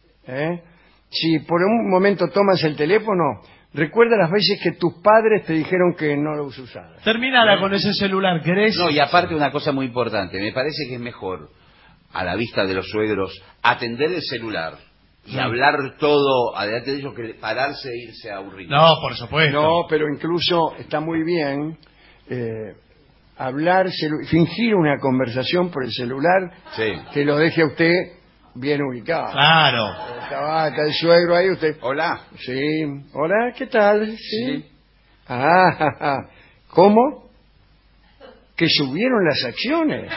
Si por un momento tomas el teléfono, recuerda las veces que tus padres te dijeron que no lo usaras. Terminala con ese celular, ¿querés? No, y aparte una cosa muy importante, me parece que es mejor, a la vista de los suegros, atender el celular y hablar todo adelante de ellos que pararse e irse a aburrir. No, por supuesto. No, pero incluso está muy bien fingir una conversación por el celular que lo deje a usted bien ubicado. Claro. Está el suegro ahí, usted. Hola. Sí. Hola, ¿qué tal? Sí. ¿Cómo? ¿Que subieron las acciones?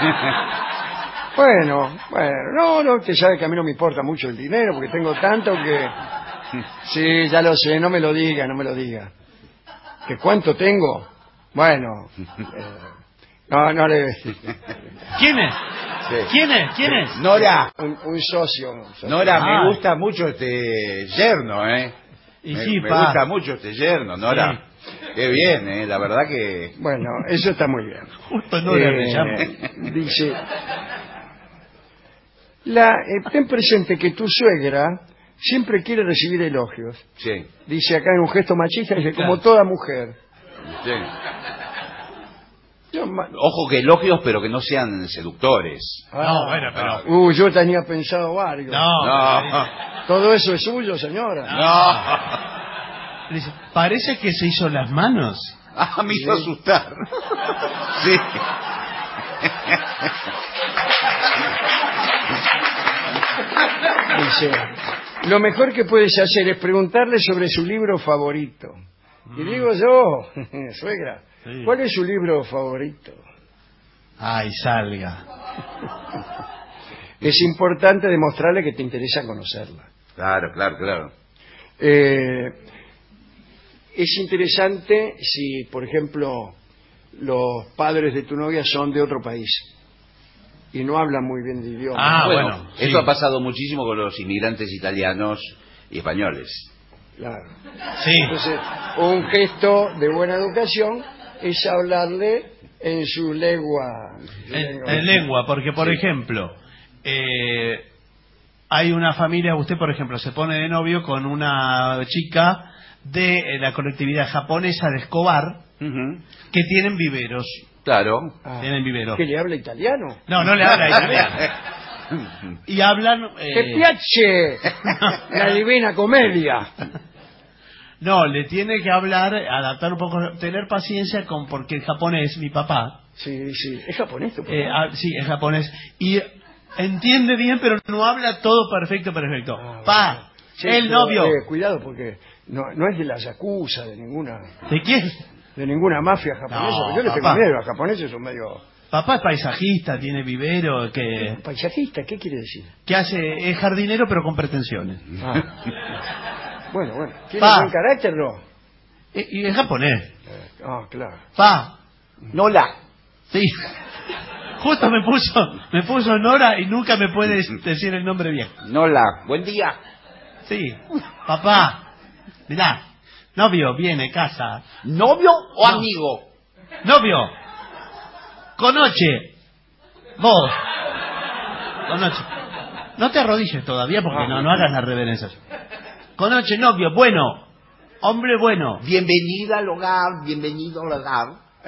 Bueno, no, usted sabe que a mí no me importa mucho el dinero porque tengo tanto que... Sí, ya lo sé, no me lo diga. ¿Que cuánto tengo? Bueno, no le... ¿Quién es? Sí. ¿Quién es? Nora. Un socio. Nora, me gusta mucho este yerno, Y me gusta mucho este yerno, Nora. Qué bien, la verdad que... Bueno, eso está muy bien. Justo no le llamo. Dice, ten presente que tu suegra siempre quiere recibir elogios. Sí. Dice acá en un gesto machista, dice, como toda mujer. Sí. Ojo que elogios, pero que no sean seductores. No, bueno, pero... yo tenía pensado varios. No. ¿Todo eso es suyo, señora? No. Dice, parece que se hizo las manos. Me hizo asustar. Sí. Dice, lo mejor que puedes hacer es preguntarle sobre su libro favorito. Y digo yo, suegra, ¿cuál es su libro favorito? Ay, salga. Es importante demostrarle que te interesa conocerla. Claro. Es interesante si, por ejemplo, los padres de tu novia son de otro país y no hablan muy bien de idioma. Bueno, esto ha pasado muchísimo con los inmigrantes italianos y españoles. Claro. Sí. Entonces, un gesto de buena educación es hablarle en su lengua. En lengua, porque, por ejemplo, hay una familia, usted, por ejemplo, se pone de novio con una chica de la colectividad japonesa de Escobar, que tienen viveros. Claro. Tienen viveros. ¿Que le habla italiano? No le habla italiano. Y hablan... ¡Te piace la Divina Comedia! No, le tiene que hablar, adaptar un poco, tener paciencia porque el japonés, mi papá... Sí, ¿es japonés tu papá? Sí, es japonés. Y entiende bien, pero no habla todo perfecto. Sí, el novio... cuidado, porque no es de la yakuza, de ninguna... ¿De quién? De ninguna mafia japonesa. No, yo le tengo miedo, los japoneses son medio... Papá es paisajista, tiene vivero, que... ¿Paisajista? ¿Qué quiere decir? Que es jardinero, pero con pretensiones. Bueno. ¿Tiene buen carácter, no? Y es japonés. Claro. Nola. Sí. Justo me puso Nora y nunca me puede decir el nombre bien. Nola. Buen día. Sí. Papá. Mirá. Novio, viene, casa. ¿Novio o amigo? Novio. Conoche. Vos. Conoche. No te arrodilles todavía porque no hagas las reverencias. Conoche, novio, bueno. Hombre bueno. Bienvenida al hogar, bienvenido al hogar.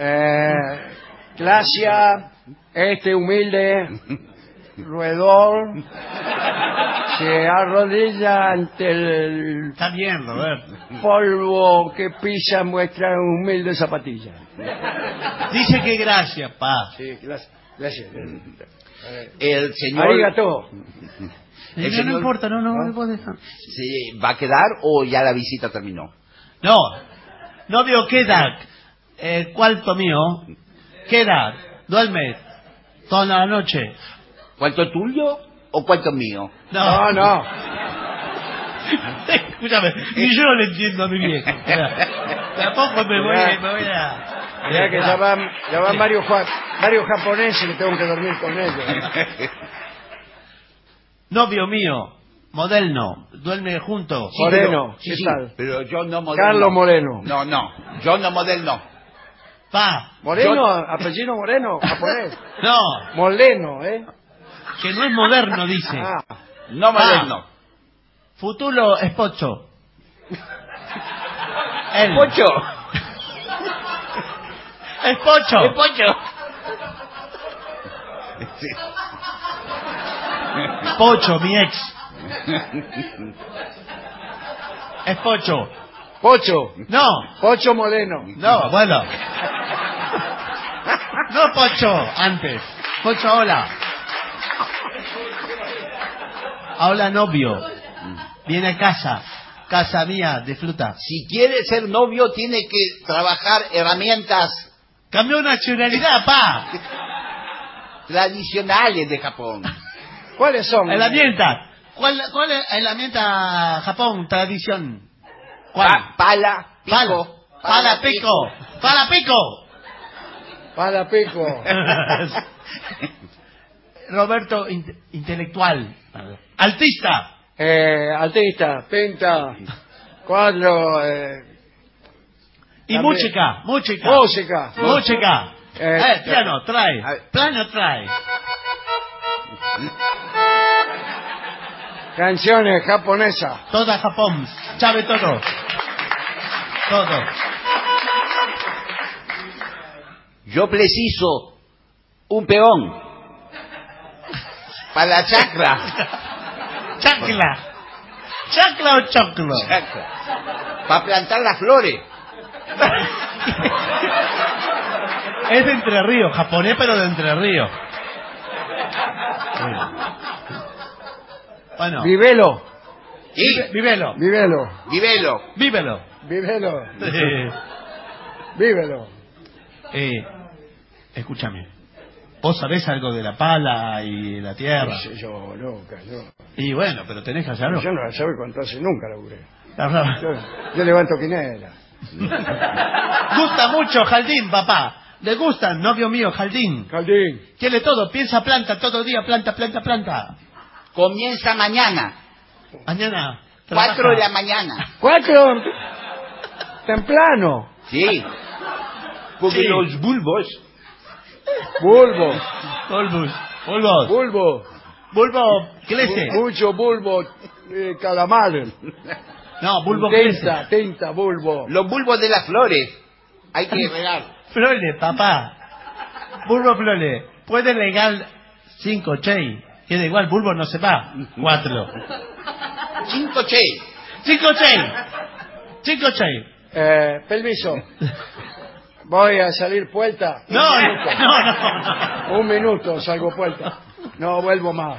Gracias, humilde roedor se arrodilla ante el... Está bien, Roberto. Polvo que pisa muestra humilde zapatilla. Dice que gracias, pa. Sí, gracias. El señor... Arigato. No importa, no puede estar. ¿Se va a quedar o ya la visita terminó? No, novio queda, cuarto mío, queda, duerme toda la noche. ¿Cuánto tuyo o cuánto mío? No. Escúchame, ni yo le entiendo a mi viejo. Tampoco me voy a... Mirá que ya van varios japoneses que tengo que dormir con ellos. Novio mío, moderno, duerme juntos. Moreno, ¿qué tal? Pero yo no moderno. Carlos Moreno. No, yo no moderno. Moreno, apellido Moreno, japonés. No. Moleno, Que no es moderno, dice. No moderno. Futuro es pocho. ¿Pocho? Es pocho. Es pocho. Sí. Pocho, mi ex. Es Pocho. ¿Pocho? No. Pocho Moreno. No, bueno. No Pocho, antes. Pocho, hola. Hola, novio. Viene a casa mía, disfruta. Si quiere ser novio, tiene que trabajar herramientas. Cambió nacionalidad, pa. Tradicionales de Japón. ¿Cuáles son? Herramientas. ¿Cuál es herramienta Japón, tradición? ¿Cuál? Pala, pico. Pala, pico. Pala, pico. Pala, pico. Roberto, intelectual. Artista. Artista, pinta, cuadro, Y música. Piano, trae. Piano, trae. Canciones japonesas. Toda Japón. Sabe todo. Todo. Yo preciso un peón para la chacra. ¿Chacla o choclo? Para plantar las flores. Es de Entre Ríos, japonés pero de Entre Ríos. Bueno. Vivelo. ¿Sí? Vivelo. Escúchame. ¿Vos sabés algo de la pala y la tierra? No sé yo, nunca, yo. Y bueno, pero tenés que hacerlo. Yo no la sabe cuánto hace, nunca laburé. Yo levanto quinela. Gusta mucho Jaldín, papá. Le gustan, novio mío, Jaldín. Quiere todo, piensa planta, todo el día planta. Comienza mañana. Mañana. 4 de la mañana. 4 temprano. Sí. Porque los bulbos. Bulbo crece. Mucho bulbo, calamar. No, bulbo crece. Tinta, bulbo. Los bulbos de las flores. Hay que regar. Flores, papá. Bulbo flores. Puede regar 5 chey. Queda igual, bulbo no se va. 4. 5 chey. 5 chey. Permiso. Voy a salir puerta. No. Un minuto salgo puerta. No vuelvo más.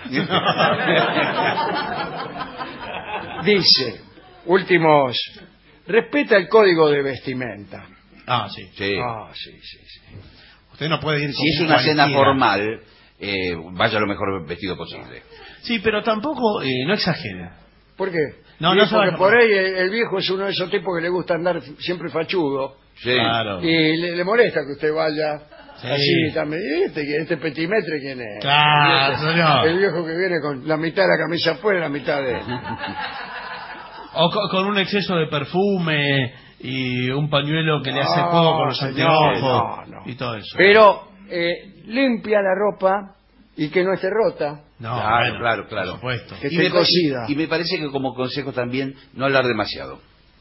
Dice, últimos, respeta el código de vestimenta. Sí. Sí. Usted no puede ir si es una cena formal, vaya lo mejor vestido posible. Sí, pero tampoco no exagere. ¿Por qué? No porque por ahí el viejo es uno de esos tipos que le gusta andar siempre fachudo. Sí. Claro. Y le molesta que usted vaya así también. Este petimetre, ¿quién es? Claro, señor. El viejo que viene con la mitad de la camisa afuera y la mitad de... O con un exceso de perfume y un pañuelo que le hace juego con los anteojos y todo eso. Pero limpia la ropa y que no esté rota. Claro. Por supuesto. Que esté cocida. Y me parece que como consejo también no hablar demasiado.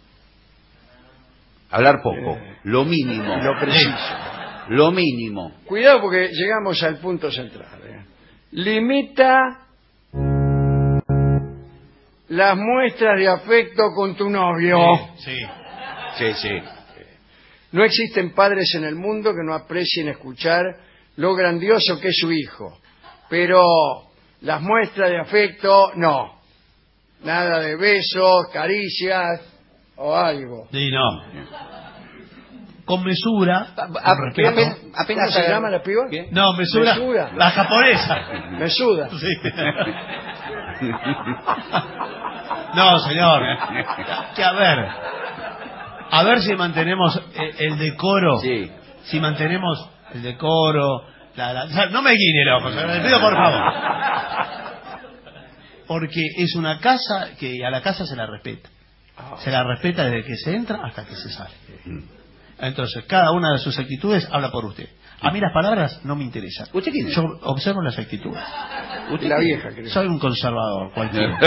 Hablar poco, lo mínimo. Lo preciso. Lo mínimo. Cuidado porque llegamos al punto central. Limita las muestras de afecto con tu novio. Sí. No existen padres en el mundo que no aprecien escuchar lo grandioso que es su hijo. Pero las muestras de afecto, no. Nada de besos, caricias o algo. Sí, no. Con mesura. ¿Cómo se llama la piba? ¿Qué? No, mesura. La japonesa. Mesuda. Sí. No, señor. Que a ver si mantenemos el decoro. Sí. Si mantenemos el decoro. No me guiñe el ojo, le pido por favor. Porque es una casa que a la casa se la respeta. Se la respeta desde que se entra hasta que se sale. Entonces, cada una de sus actitudes habla por usted. A mí las palabras no me interesan. ¿Usted quién es? Yo observo las actitudes. La vieja, creo. Soy un conservador, cualquiera.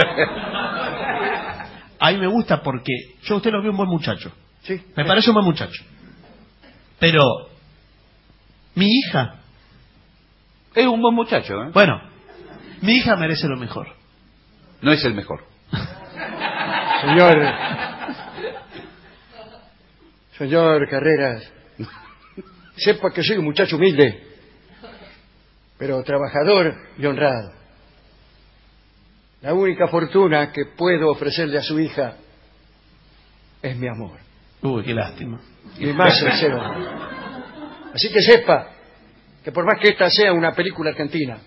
A mí me gusta porque yo a usted lo veo un buen muchacho. Sí. Me parece un buen muchacho. Pero mi hija es un buen muchacho, ¿eh? Bueno, mi hija merece lo mejor. No es el mejor. Señor Carreras, sepa que soy un muchacho humilde, pero trabajador y honrado. La única fortuna que puedo ofrecerle a su hija es mi amor. Uy, qué lástima. Y más sincero. Así que sepa que por más que esta sea una película argentina,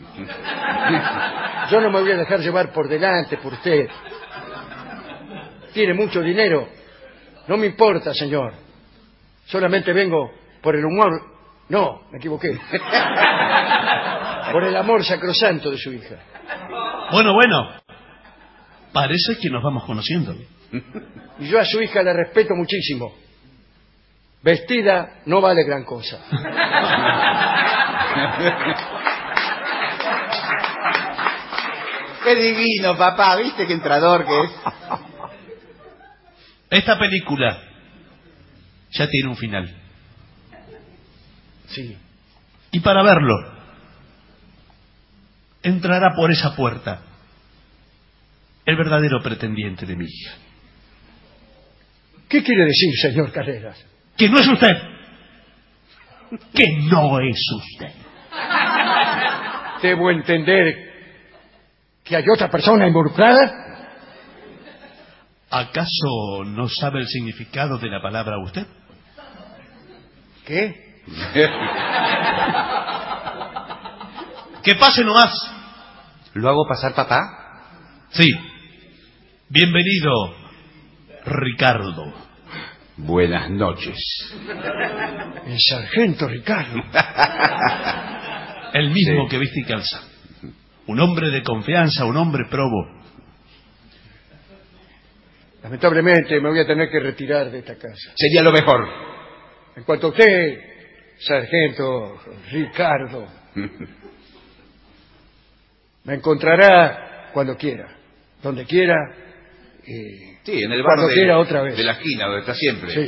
yo no me voy a dejar llevar por delante por usted. Tiene mucho dinero. No me importa, señor. Solamente vengo por el humor. No, me equivoqué. Por el amor sacrosanto de su hija. Bueno. Parece que nos vamos conociendo. Y yo a su hija la respeto muchísimo. Vestida no vale gran cosa. Qué divino, papá. ¿Viste qué entrador que es? Esta película ya tiene un final. Sí. Y para verlo, entrará por esa puerta el verdadero pretendiente de mi hija. ¿Qué quiere decir, señor Carreras? Que no es usted. Que no es usted. Debo entender que hay otra persona involucrada. ¿Acaso no sabe el significado de la palabra usted? ¿Qué? Que pase nomás. ¿Lo hago pasar, papá? Sí. Bienvenido, Ricardo. Buenas noches. El sargento Ricardo. El mismo que viste y calza. Un hombre de confianza, un hombre probo. Lamentablemente me voy a tener que retirar de esta casa. Sería lo mejor. En cuanto a usted, sargento Ricardo, me encontrará cuando quiera, donde quiera. Sí, en el bar quiera otra vez. De la esquina, donde está siempre. Sí,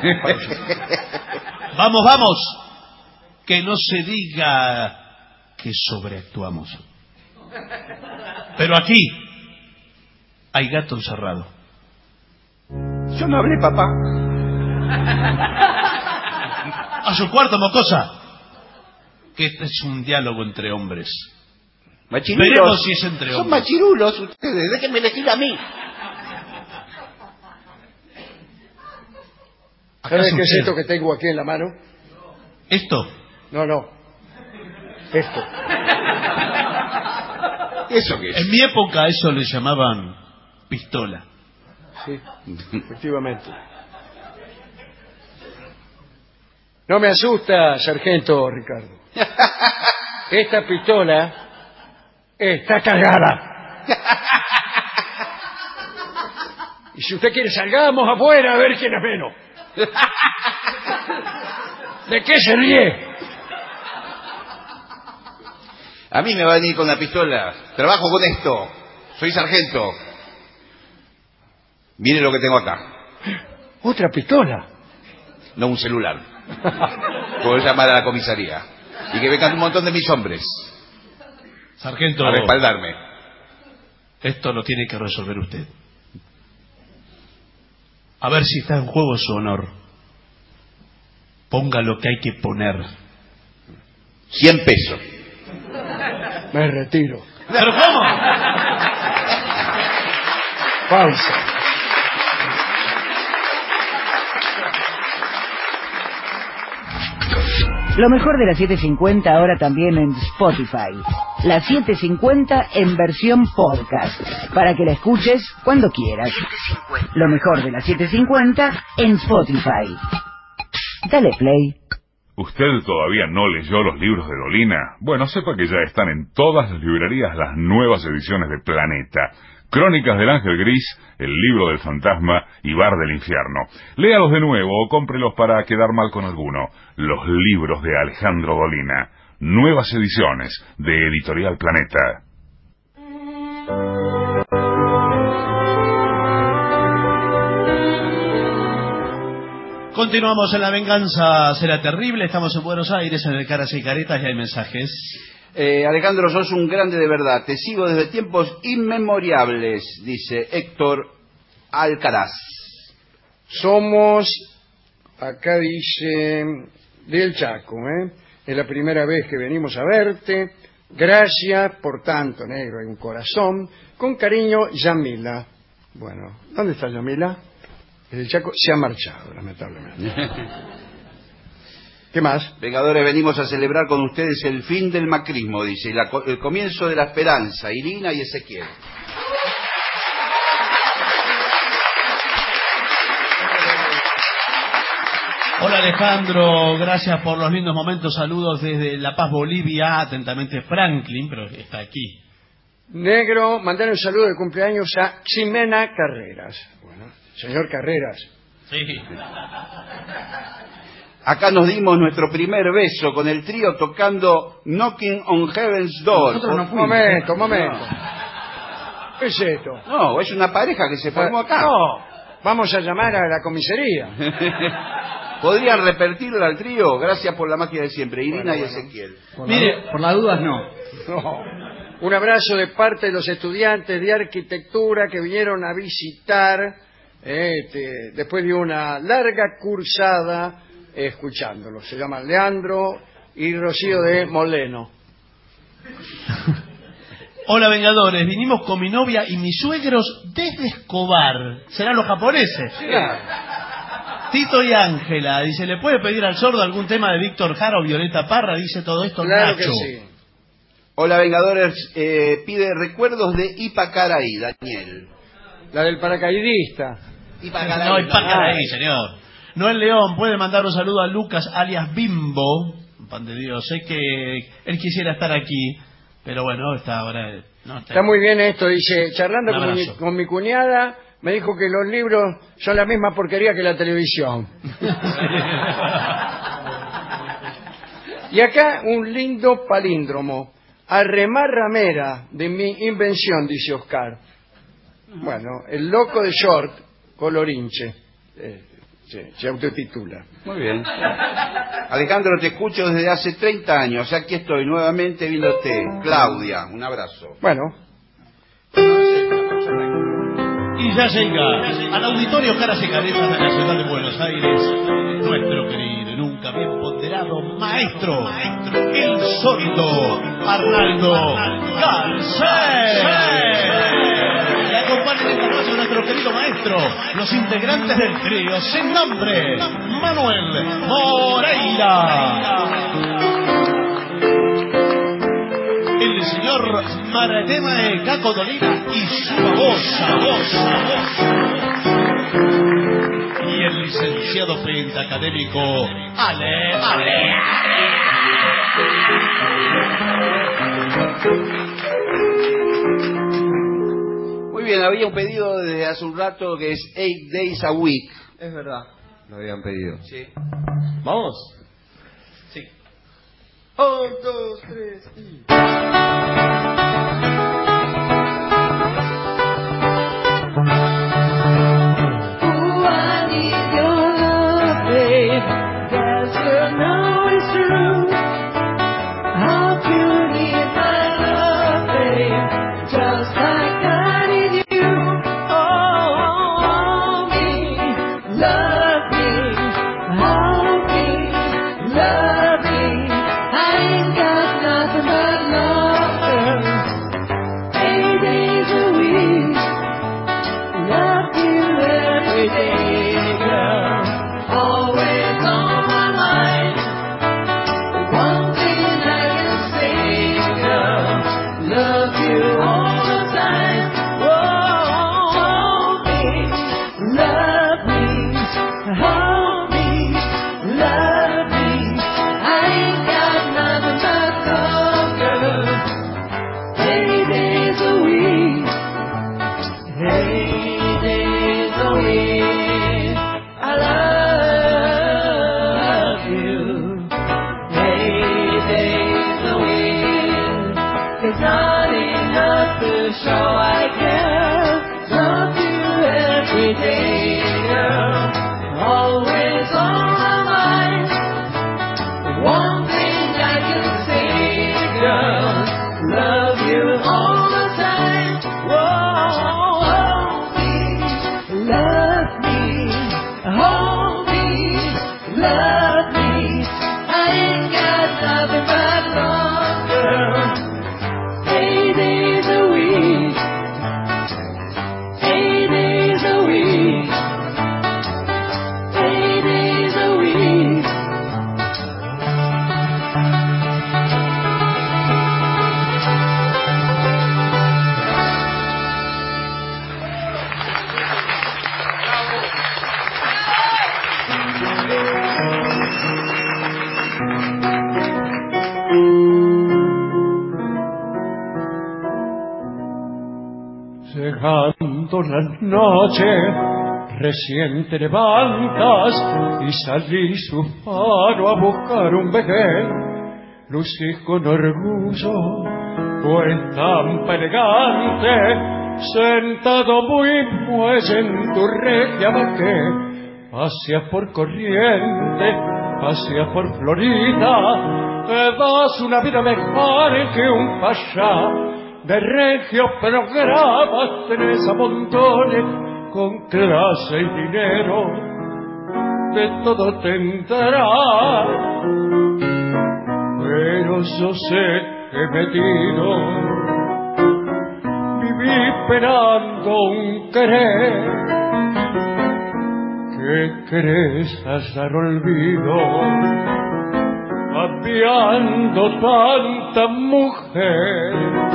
Vamos, vamos. Que no se diga que sobreactuamos. Pero aquí hay gato encerrado. Yo no hablé, papá. A su cuarto, mocosa. Que este es un diálogo entre hombres. Machirulos. Veremos si es entre hombres. Son machirulos ustedes. Déjenme elegir a mí. ¿Sabes qué es esto que tengo aquí en la mano? ¿Esto? No. Esto. ¿Eso qué es? En mi época eso le llamaban pistola. Sí, efectivamente. No me asusta, sargento Ricardo. Esta pistola está cargada. Y si usted quiere, salgamos afuera a ver quién es menos. ¿De qué se ríe? A mí me va a venir con la pistola. Trabajo con esto. Soy sargento. Mire lo que tengo acá. ¿Otra pistola? No, un celular. Puedo llamar a la comisaría. Y que vengan un montón de mis hombres. Sargento. A respaldarme. Esto lo tiene que resolver usted. A ver si está en juego su honor. Ponga lo que hay que poner. 100 pesos. Me retiro. ¿Pero cómo? Pausa. Lo mejor de la 750 ahora también en Spotify. La 750 en versión podcast, para que la escuches cuando quieras. Lo mejor de la 750 en Spotify. Dale play. ¿Usted todavía no leyó los libros de Dolina? Bueno, sepa que ya están en todas las librerías las nuevas ediciones de Planeta. Crónicas del Ángel Gris, El libro del fantasma y Bar del infierno. Léalos de nuevo o cómprelos para quedar mal con alguno. Los libros de Alejandro Dolina. Nuevas ediciones de Editorial Planeta. Continuamos en La Venganza Será Terrible. Estamos en Buenos Aires, en el Caras y Caretas, y hay mensajes. Alejandro, sos un grande de verdad. Te sigo desde tiempos inmemorables, dice Héctor Alcaraz. Somos, acá dice, del Chaco, Es la primera vez que venimos a verte. Gracias por tanto, negro. Hay un corazón. Con cariño, Yamila. Bueno, ¿dónde está Yamila? El Chaco se ha marchado, lamentablemente. ¿Qué más? Vengadores, venimos a celebrar con ustedes el fin del macrismo, dice, el comienzo de la esperanza, Irina y Ezequiel. Hola Alejandro, gracias por los lindos momentos, saludos desde La Paz, Bolivia, atentamente Franklin, pero está aquí. Negro, mandar un saludo de cumpleaños a Ximena Carreras. Bueno, señor Carreras, Sí. Acá nos dimos nuestro primer beso con el trío tocando Knocking on Heaven's Door. Momento. ¿Qué es esto? No, es una pareja que se formó acá. No, vamos a llamar a la comisaría. ¿Podrían repetirlo al trío? Gracias por la magia de siempre. Irina y Ezequiel. Mire, por las dudas no. Un abrazo de parte de los estudiantes de arquitectura que vinieron a visitar después de una larga cursada escuchándolo. Se llaman Leandro y Rocío de Moleno. Hola, Vengadores. Vinimos con mi novia y mis suegros desde Escobar. ¿Serán los japoneses? Sí. Tito y Ángela. Dice, ¿le puede pedir al sordo algún tema de Víctor Jara o Violeta Parra? Dice todo esto Claro Nacho. que sí. Hola, Vengadores. Pide recuerdos de Ipacaraí, Daniel. La del paracaidista. Ipacaraí. No, Ipacaraí, señor. Noel León puede mandar un saludo a Lucas alias Bimbo. Pan de Dios, sé que él quisiera estar aquí, pero bueno, está ahora... No, está muy bien esto, dice, charlando con mi cuñada, me dijo que los libros son la misma porquería que la televisión. Y acá un lindo palíndromo. Arremarramera de mi invención, dice Oscar. Bueno, el loco de short, colorinche. Se autotitula. Muy bien. Alejandro, te escucho desde hace 30 años. Aquí estoy nuevamente viéndote. Claudia, un abrazo. Bueno. Y ya llega al auditorio Caras y Caretas de la ciudad de Buenos Aires nuestro querido y nunca bien ponderado maestro, el sordo Arnaldo Garcés. Le acompañan esta noche nuestro querido maestro, los integrantes del trío sin nombre, Manuel Moreira, el señor Maratema Caco Dolina y su babosa, y el licenciado pentacadémico Ale. Muy bien, había un pedido desde hace un rato que es 8 Days a Week. Es verdad, lo habían pedido. Sí. ¿Vamos? Sí. 1, 2, 3 y... Llegando la noche, Recién te levantas y salís su faro a buscar un vejez. Lucís con orgullo tu estampa elegante, sentado muy muelle en tu regia bajé. Paseas por Corrientes, paseas por Florida, te das una vida mejor que un pasá. De regios programas tenés a montones, con clase y dinero de todo tendrás. Pero yo sé que metido viví esperando un querer que crees hallar olvido, cambiando tanta mujer.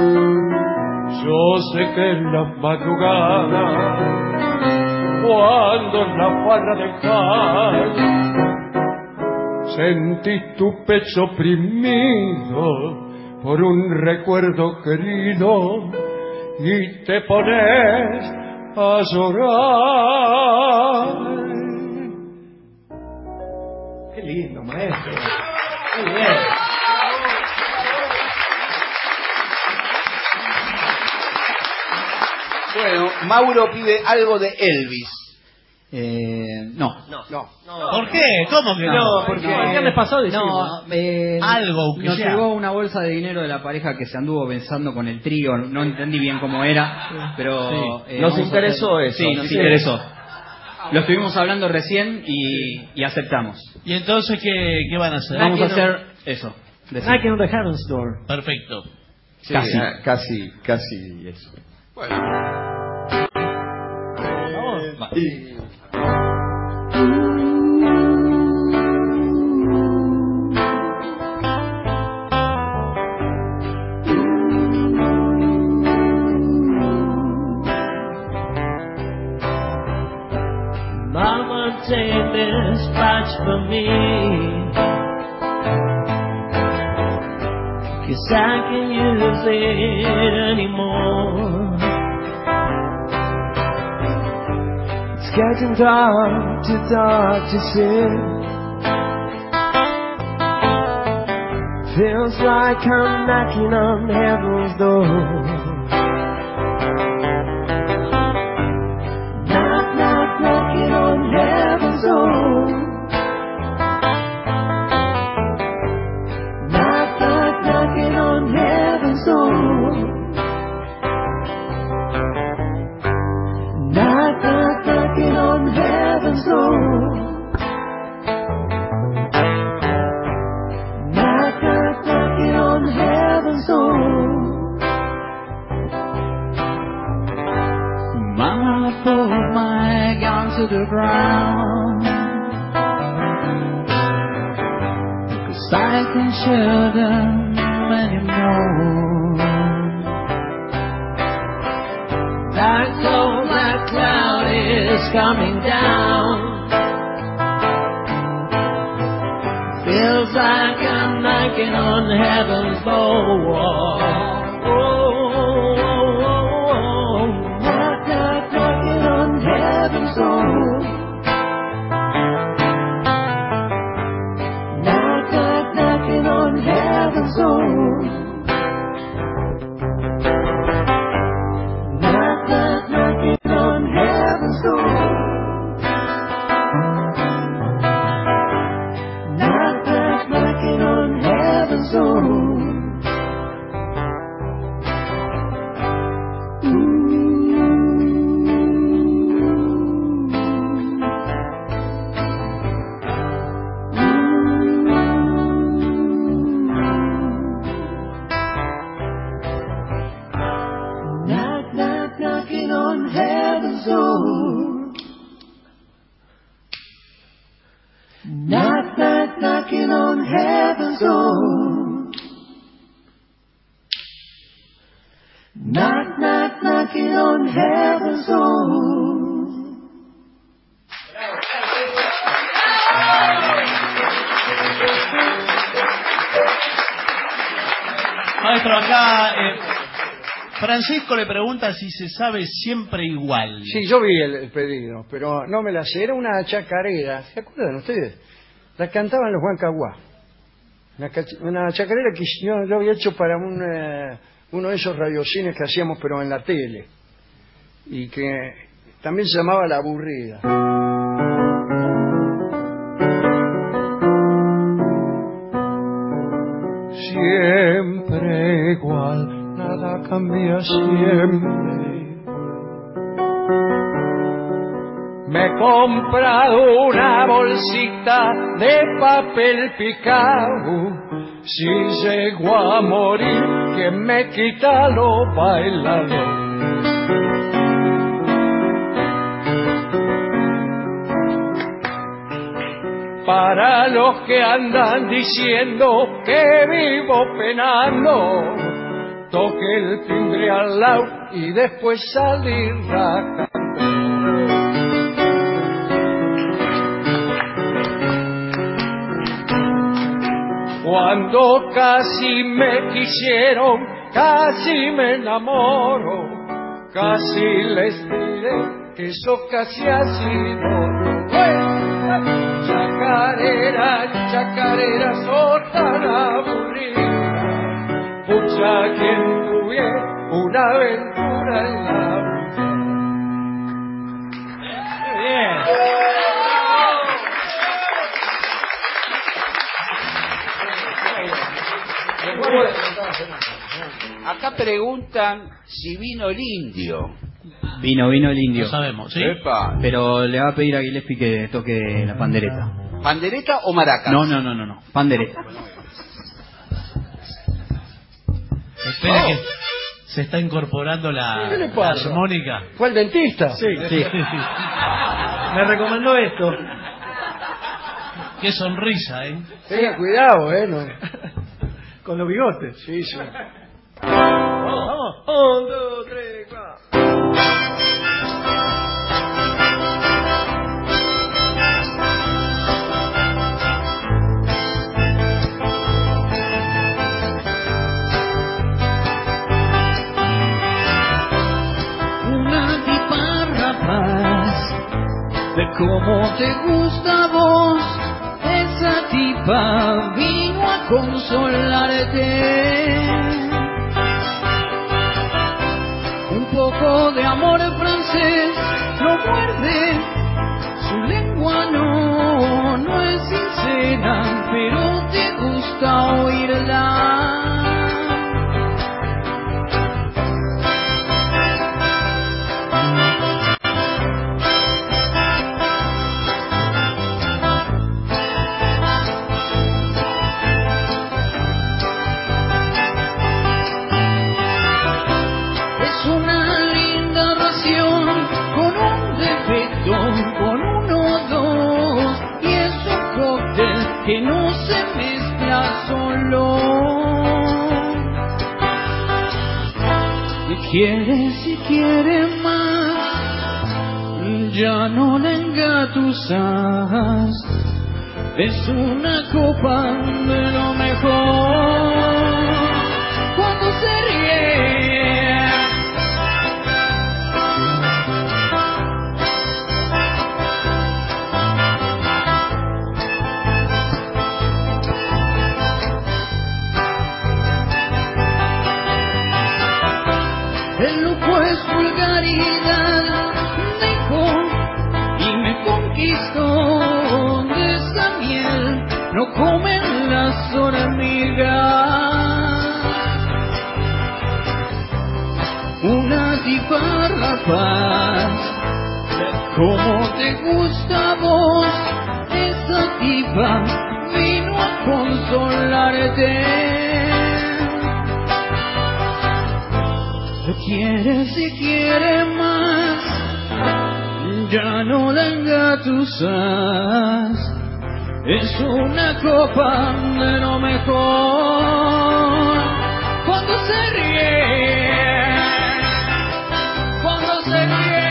Yo sé que en las madrugadas, cuando en la farra dejas, sentís tu pecho oprimido por un recuerdo querido y te pones a llorar. Qué lindo, maestro. Qué bien. Bueno, Mauro pide algo de Elvis. No. ¿Por qué? ¿Cómo que no? Porque el viernes pasado dijimos, algo que nos sea. llegó una bolsa de dinero de la pareja que se anduvo besando con el trío. No entendí bien cómo era, pero Nos interesó eso. Sí, nos interesó. Lo estuvimos hablando recién y aceptamos. ¿Y entonces qué van a hacer? Vamos a hacer eso. Knocking on the Heaven's Door. Perfecto. Sí, casi eso. Bueno. Mama, take this patch from me, 'cause I can't use it anymore. It's getting dark to see. Feels like I'm knocking on heaven's door. Knocking on heaven's door. Knocking on heaven's door. Knocking on heaven's door. Knocking on heaven's door. Mama put my gun to the ground, 'cause I can't shoot them anymore. That cold black cloud is coming down. Feels like I'm knocking on heaven's door. Knocking on heaven's door. Knocking on heaven's door. Knocking on heaven's door. Knocking on heaven's door. Knocking on heaven's door. Knocking on heaven's door. Knocking on heaven's door. Maestro, acá Francisco le pregunta si se sabe siempre igual. Sí, yo vi el pedido, pero no me la sé. Era una chacarera, ¿se acuerdan ustedes? La cantaban los Huancahuá. Una chacarera que yo había hecho para uno de esos radiocines que hacíamos, pero en la tele. Y que también se llamaba La Aburrida. Siempre igual, nada cambia siempre. Me he comprado una bolsita de papel picado. Si llego a morir, que me quita lo bailado. Para los que andan diciendo que vivo penando, toque el timbre al lado y después salir a cantar. Cuando casi me quisieron, casi me enamoro, casi les diré que eso casi ha sido. Chacarera, chacarera, tan aburrida, pucha quien tuviera una aventura en la vida. Bien. Acá preguntan si vino el indio. Vino el indio. Lo sabemos, ¿sí? Epa. Pero le va a pedir a Gillespie que toque la pandereta. ¿Pandereta o maracas? No. Pandereta. Espera que se está incorporando la armónica. ¿Fue el dentista? Sí. Me recomendó esto. Qué sonrisa, ¿eh? Tenga cuidado, ¿no? Con los bigotes. Sí. Vamos. 1, 2, 3, 4. Una tipa rapaz, de cómo te gusta a vos, esa tipa vino a consolarte. Un poco de amor francés lo muerde, su lengua no es sincera, pero te gusta oírla. Que no se mezcla solo. Si quiere más, ya no la engatusas. Es una copa de lo mejor. Cuando se ríe, el lujo es vulgaridad, dijo, y me conquistó. De esa miel no comen las hormigas. Una tipa rapaz, como te gusta a vos, esa tipa vino a consolarte. Si quiere más, ya no la engatusas. Es una copa de lo mejor. Cuando se ríe, cuando se ríe.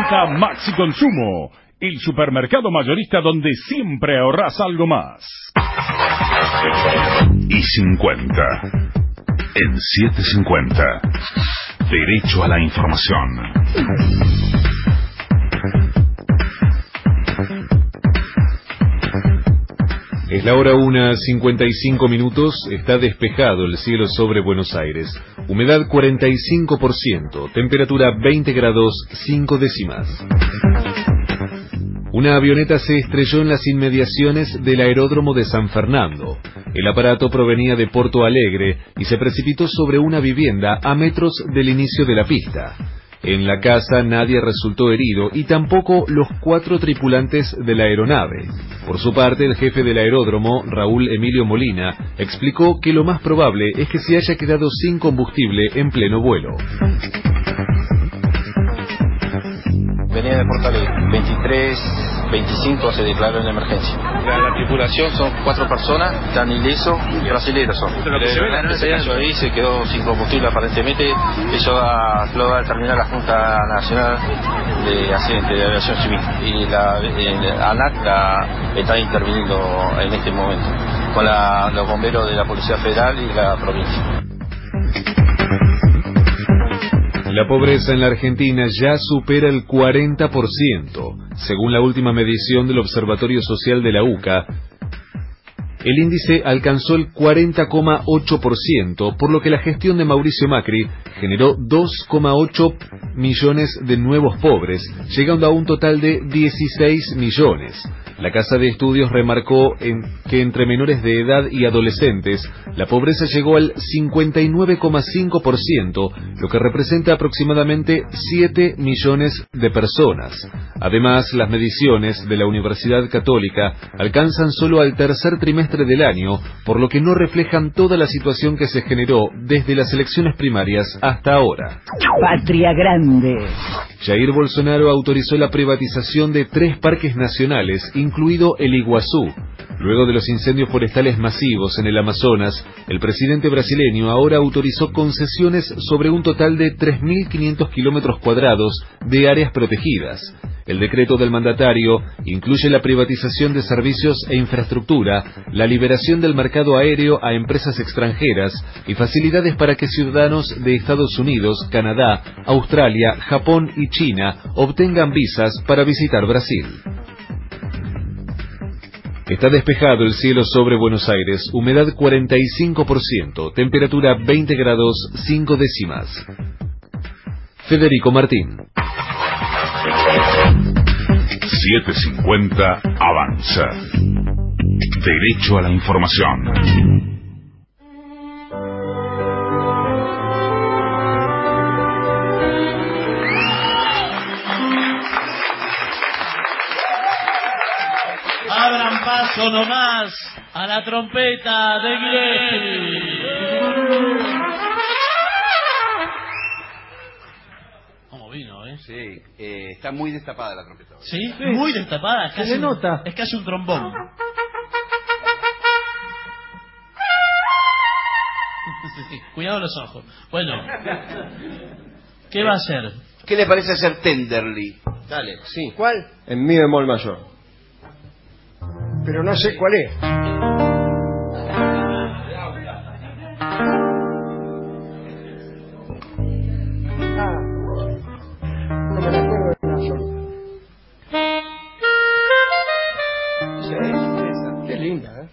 presenta Maxi Consumo, el supermercado mayorista donde siempre ahorras algo más. Y 50. En 750. Derecho a la información. Es la hora 1:55. Está despejado el cielo sobre Buenos Aires. Humedad 45%. Temperatura 20 grados 5 décimas. Una avioneta se estrelló en las inmediaciones del aeródromo de San Fernando. El aparato provenía de Porto Alegre y se precipitó sobre una vivienda a metros del inicio de la pista. En la casa nadie resultó herido y tampoco los 4 tripulantes de la aeronave. Por su parte, el jefe del aeródromo, Raúl Emilio Molina, explicó que lo más probable es que se haya quedado sin combustible en pleno vuelo. Venía de Porto Alegre, 23:25 se declaró en emergencia. La tripulación son 4 personas, están ilesos, brasileños son. Se cayó ahí, se quedó sin combustible aparentemente. Eso lo va a determinar la Junta Nacional de Accidentes de Aviación Civil. Y la ANAC está interviniendo en este momento con los bomberos de la Policía Federal y la provincia. La pobreza en la Argentina ya supera el 40%. Según la última medición del Observatorio Social de la UCA, el índice alcanzó el 40,8%, por lo que la gestión de Mauricio Macri generó 2,8 millones de nuevos pobres, llegando a un total de 16 millones. La Casa de Estudios remarcó que entre menores de edad y adolescentes, la pobreza llegó al 59,5%, lo que representa aproximadamente 7 millones de personas. Además, las mediciones de la Universidad Católica alcanzan solo al tercer trimestre del año, por lo que no reflejan toda la situación que se generó desde las elecciones primarias hasta ahora. Patria Grande. Jair Bolsonaro autorizó la privatización de 3 parques nacionales, incluido el Iguazú. Luego de los incendios forestales masivos en el Amazonas, el presidente brasileño ahora autorizó concesiones sobre un total de 3.500 kilómetros cuadrados de áreas protegidas. El decreto del mandatario incluye la privatización de servicios e infraestructura, la liberación del mercado aéreo a empresas extranjeras y facilidades para que ciudadanos de Estados Unidos, Canadá, Australia, Japón y China obtengan visas para visitar Brasil. Está despejado el cielo sobre Buenos Aires, humedad 45%, temperatura 20 grados 5 décimas. Federico Martín. 750 avanza. Derecho a la información. Abran paso nomás a la trompeta de Gillespie. ¿Cómo vino, eh? Sí, está muy destapada la trompeta. ¿Sí? Muy destapada. Se le nota. Es casi un trombón. Cuidado los ojos. Bueno, ¿qué va a hacer? ¿Qué le parece hacer Tenderly? Dale, sí. ¿Cuál? En mi bemol mayor. Pero no sé cuál es. No me la acuerdo de la absoluta. Sí, esa. Qué linda, ¿eh?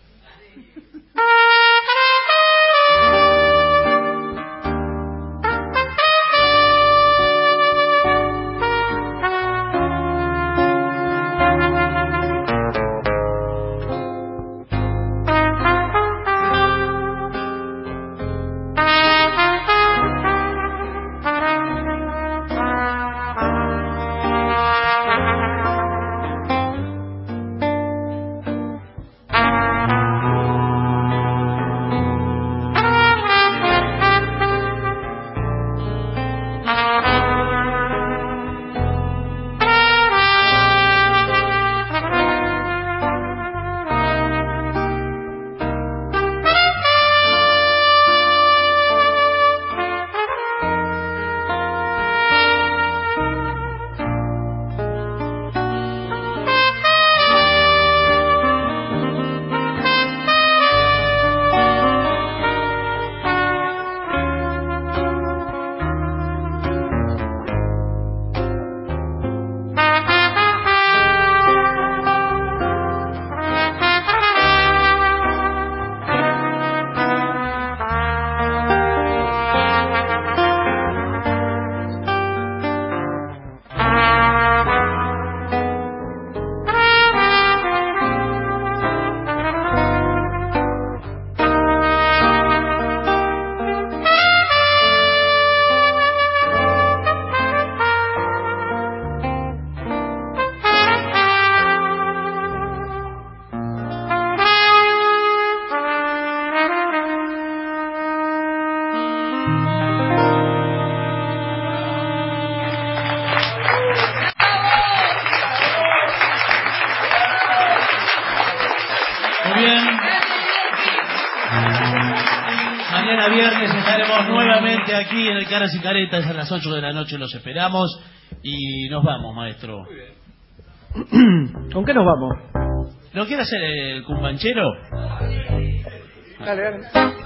Mañana viernes estaremos nuevamente aquí en el Caras y Caretas a las 8 de la noche. Los esperamos y nos vamos, maestro. ¿Con qué nos vamos? ¿No quiere hacer el cumbanchero? Dale, dale.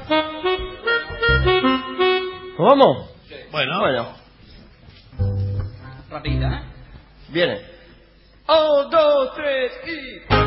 ¿Nos vamos? Bueno. Rapidita, ¿eh? Viene. 1, 2, 3 y...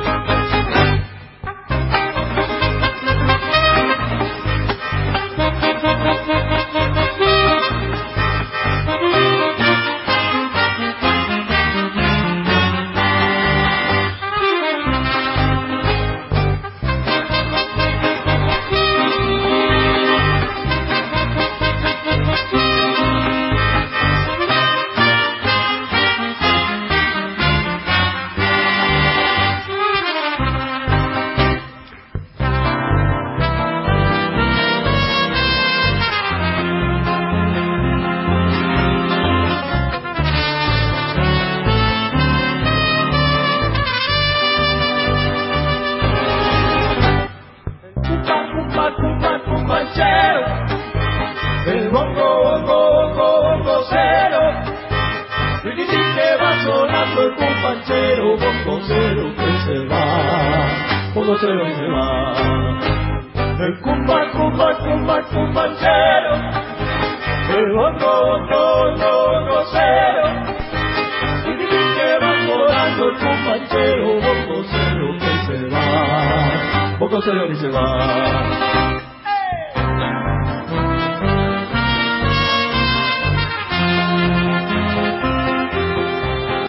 Se va.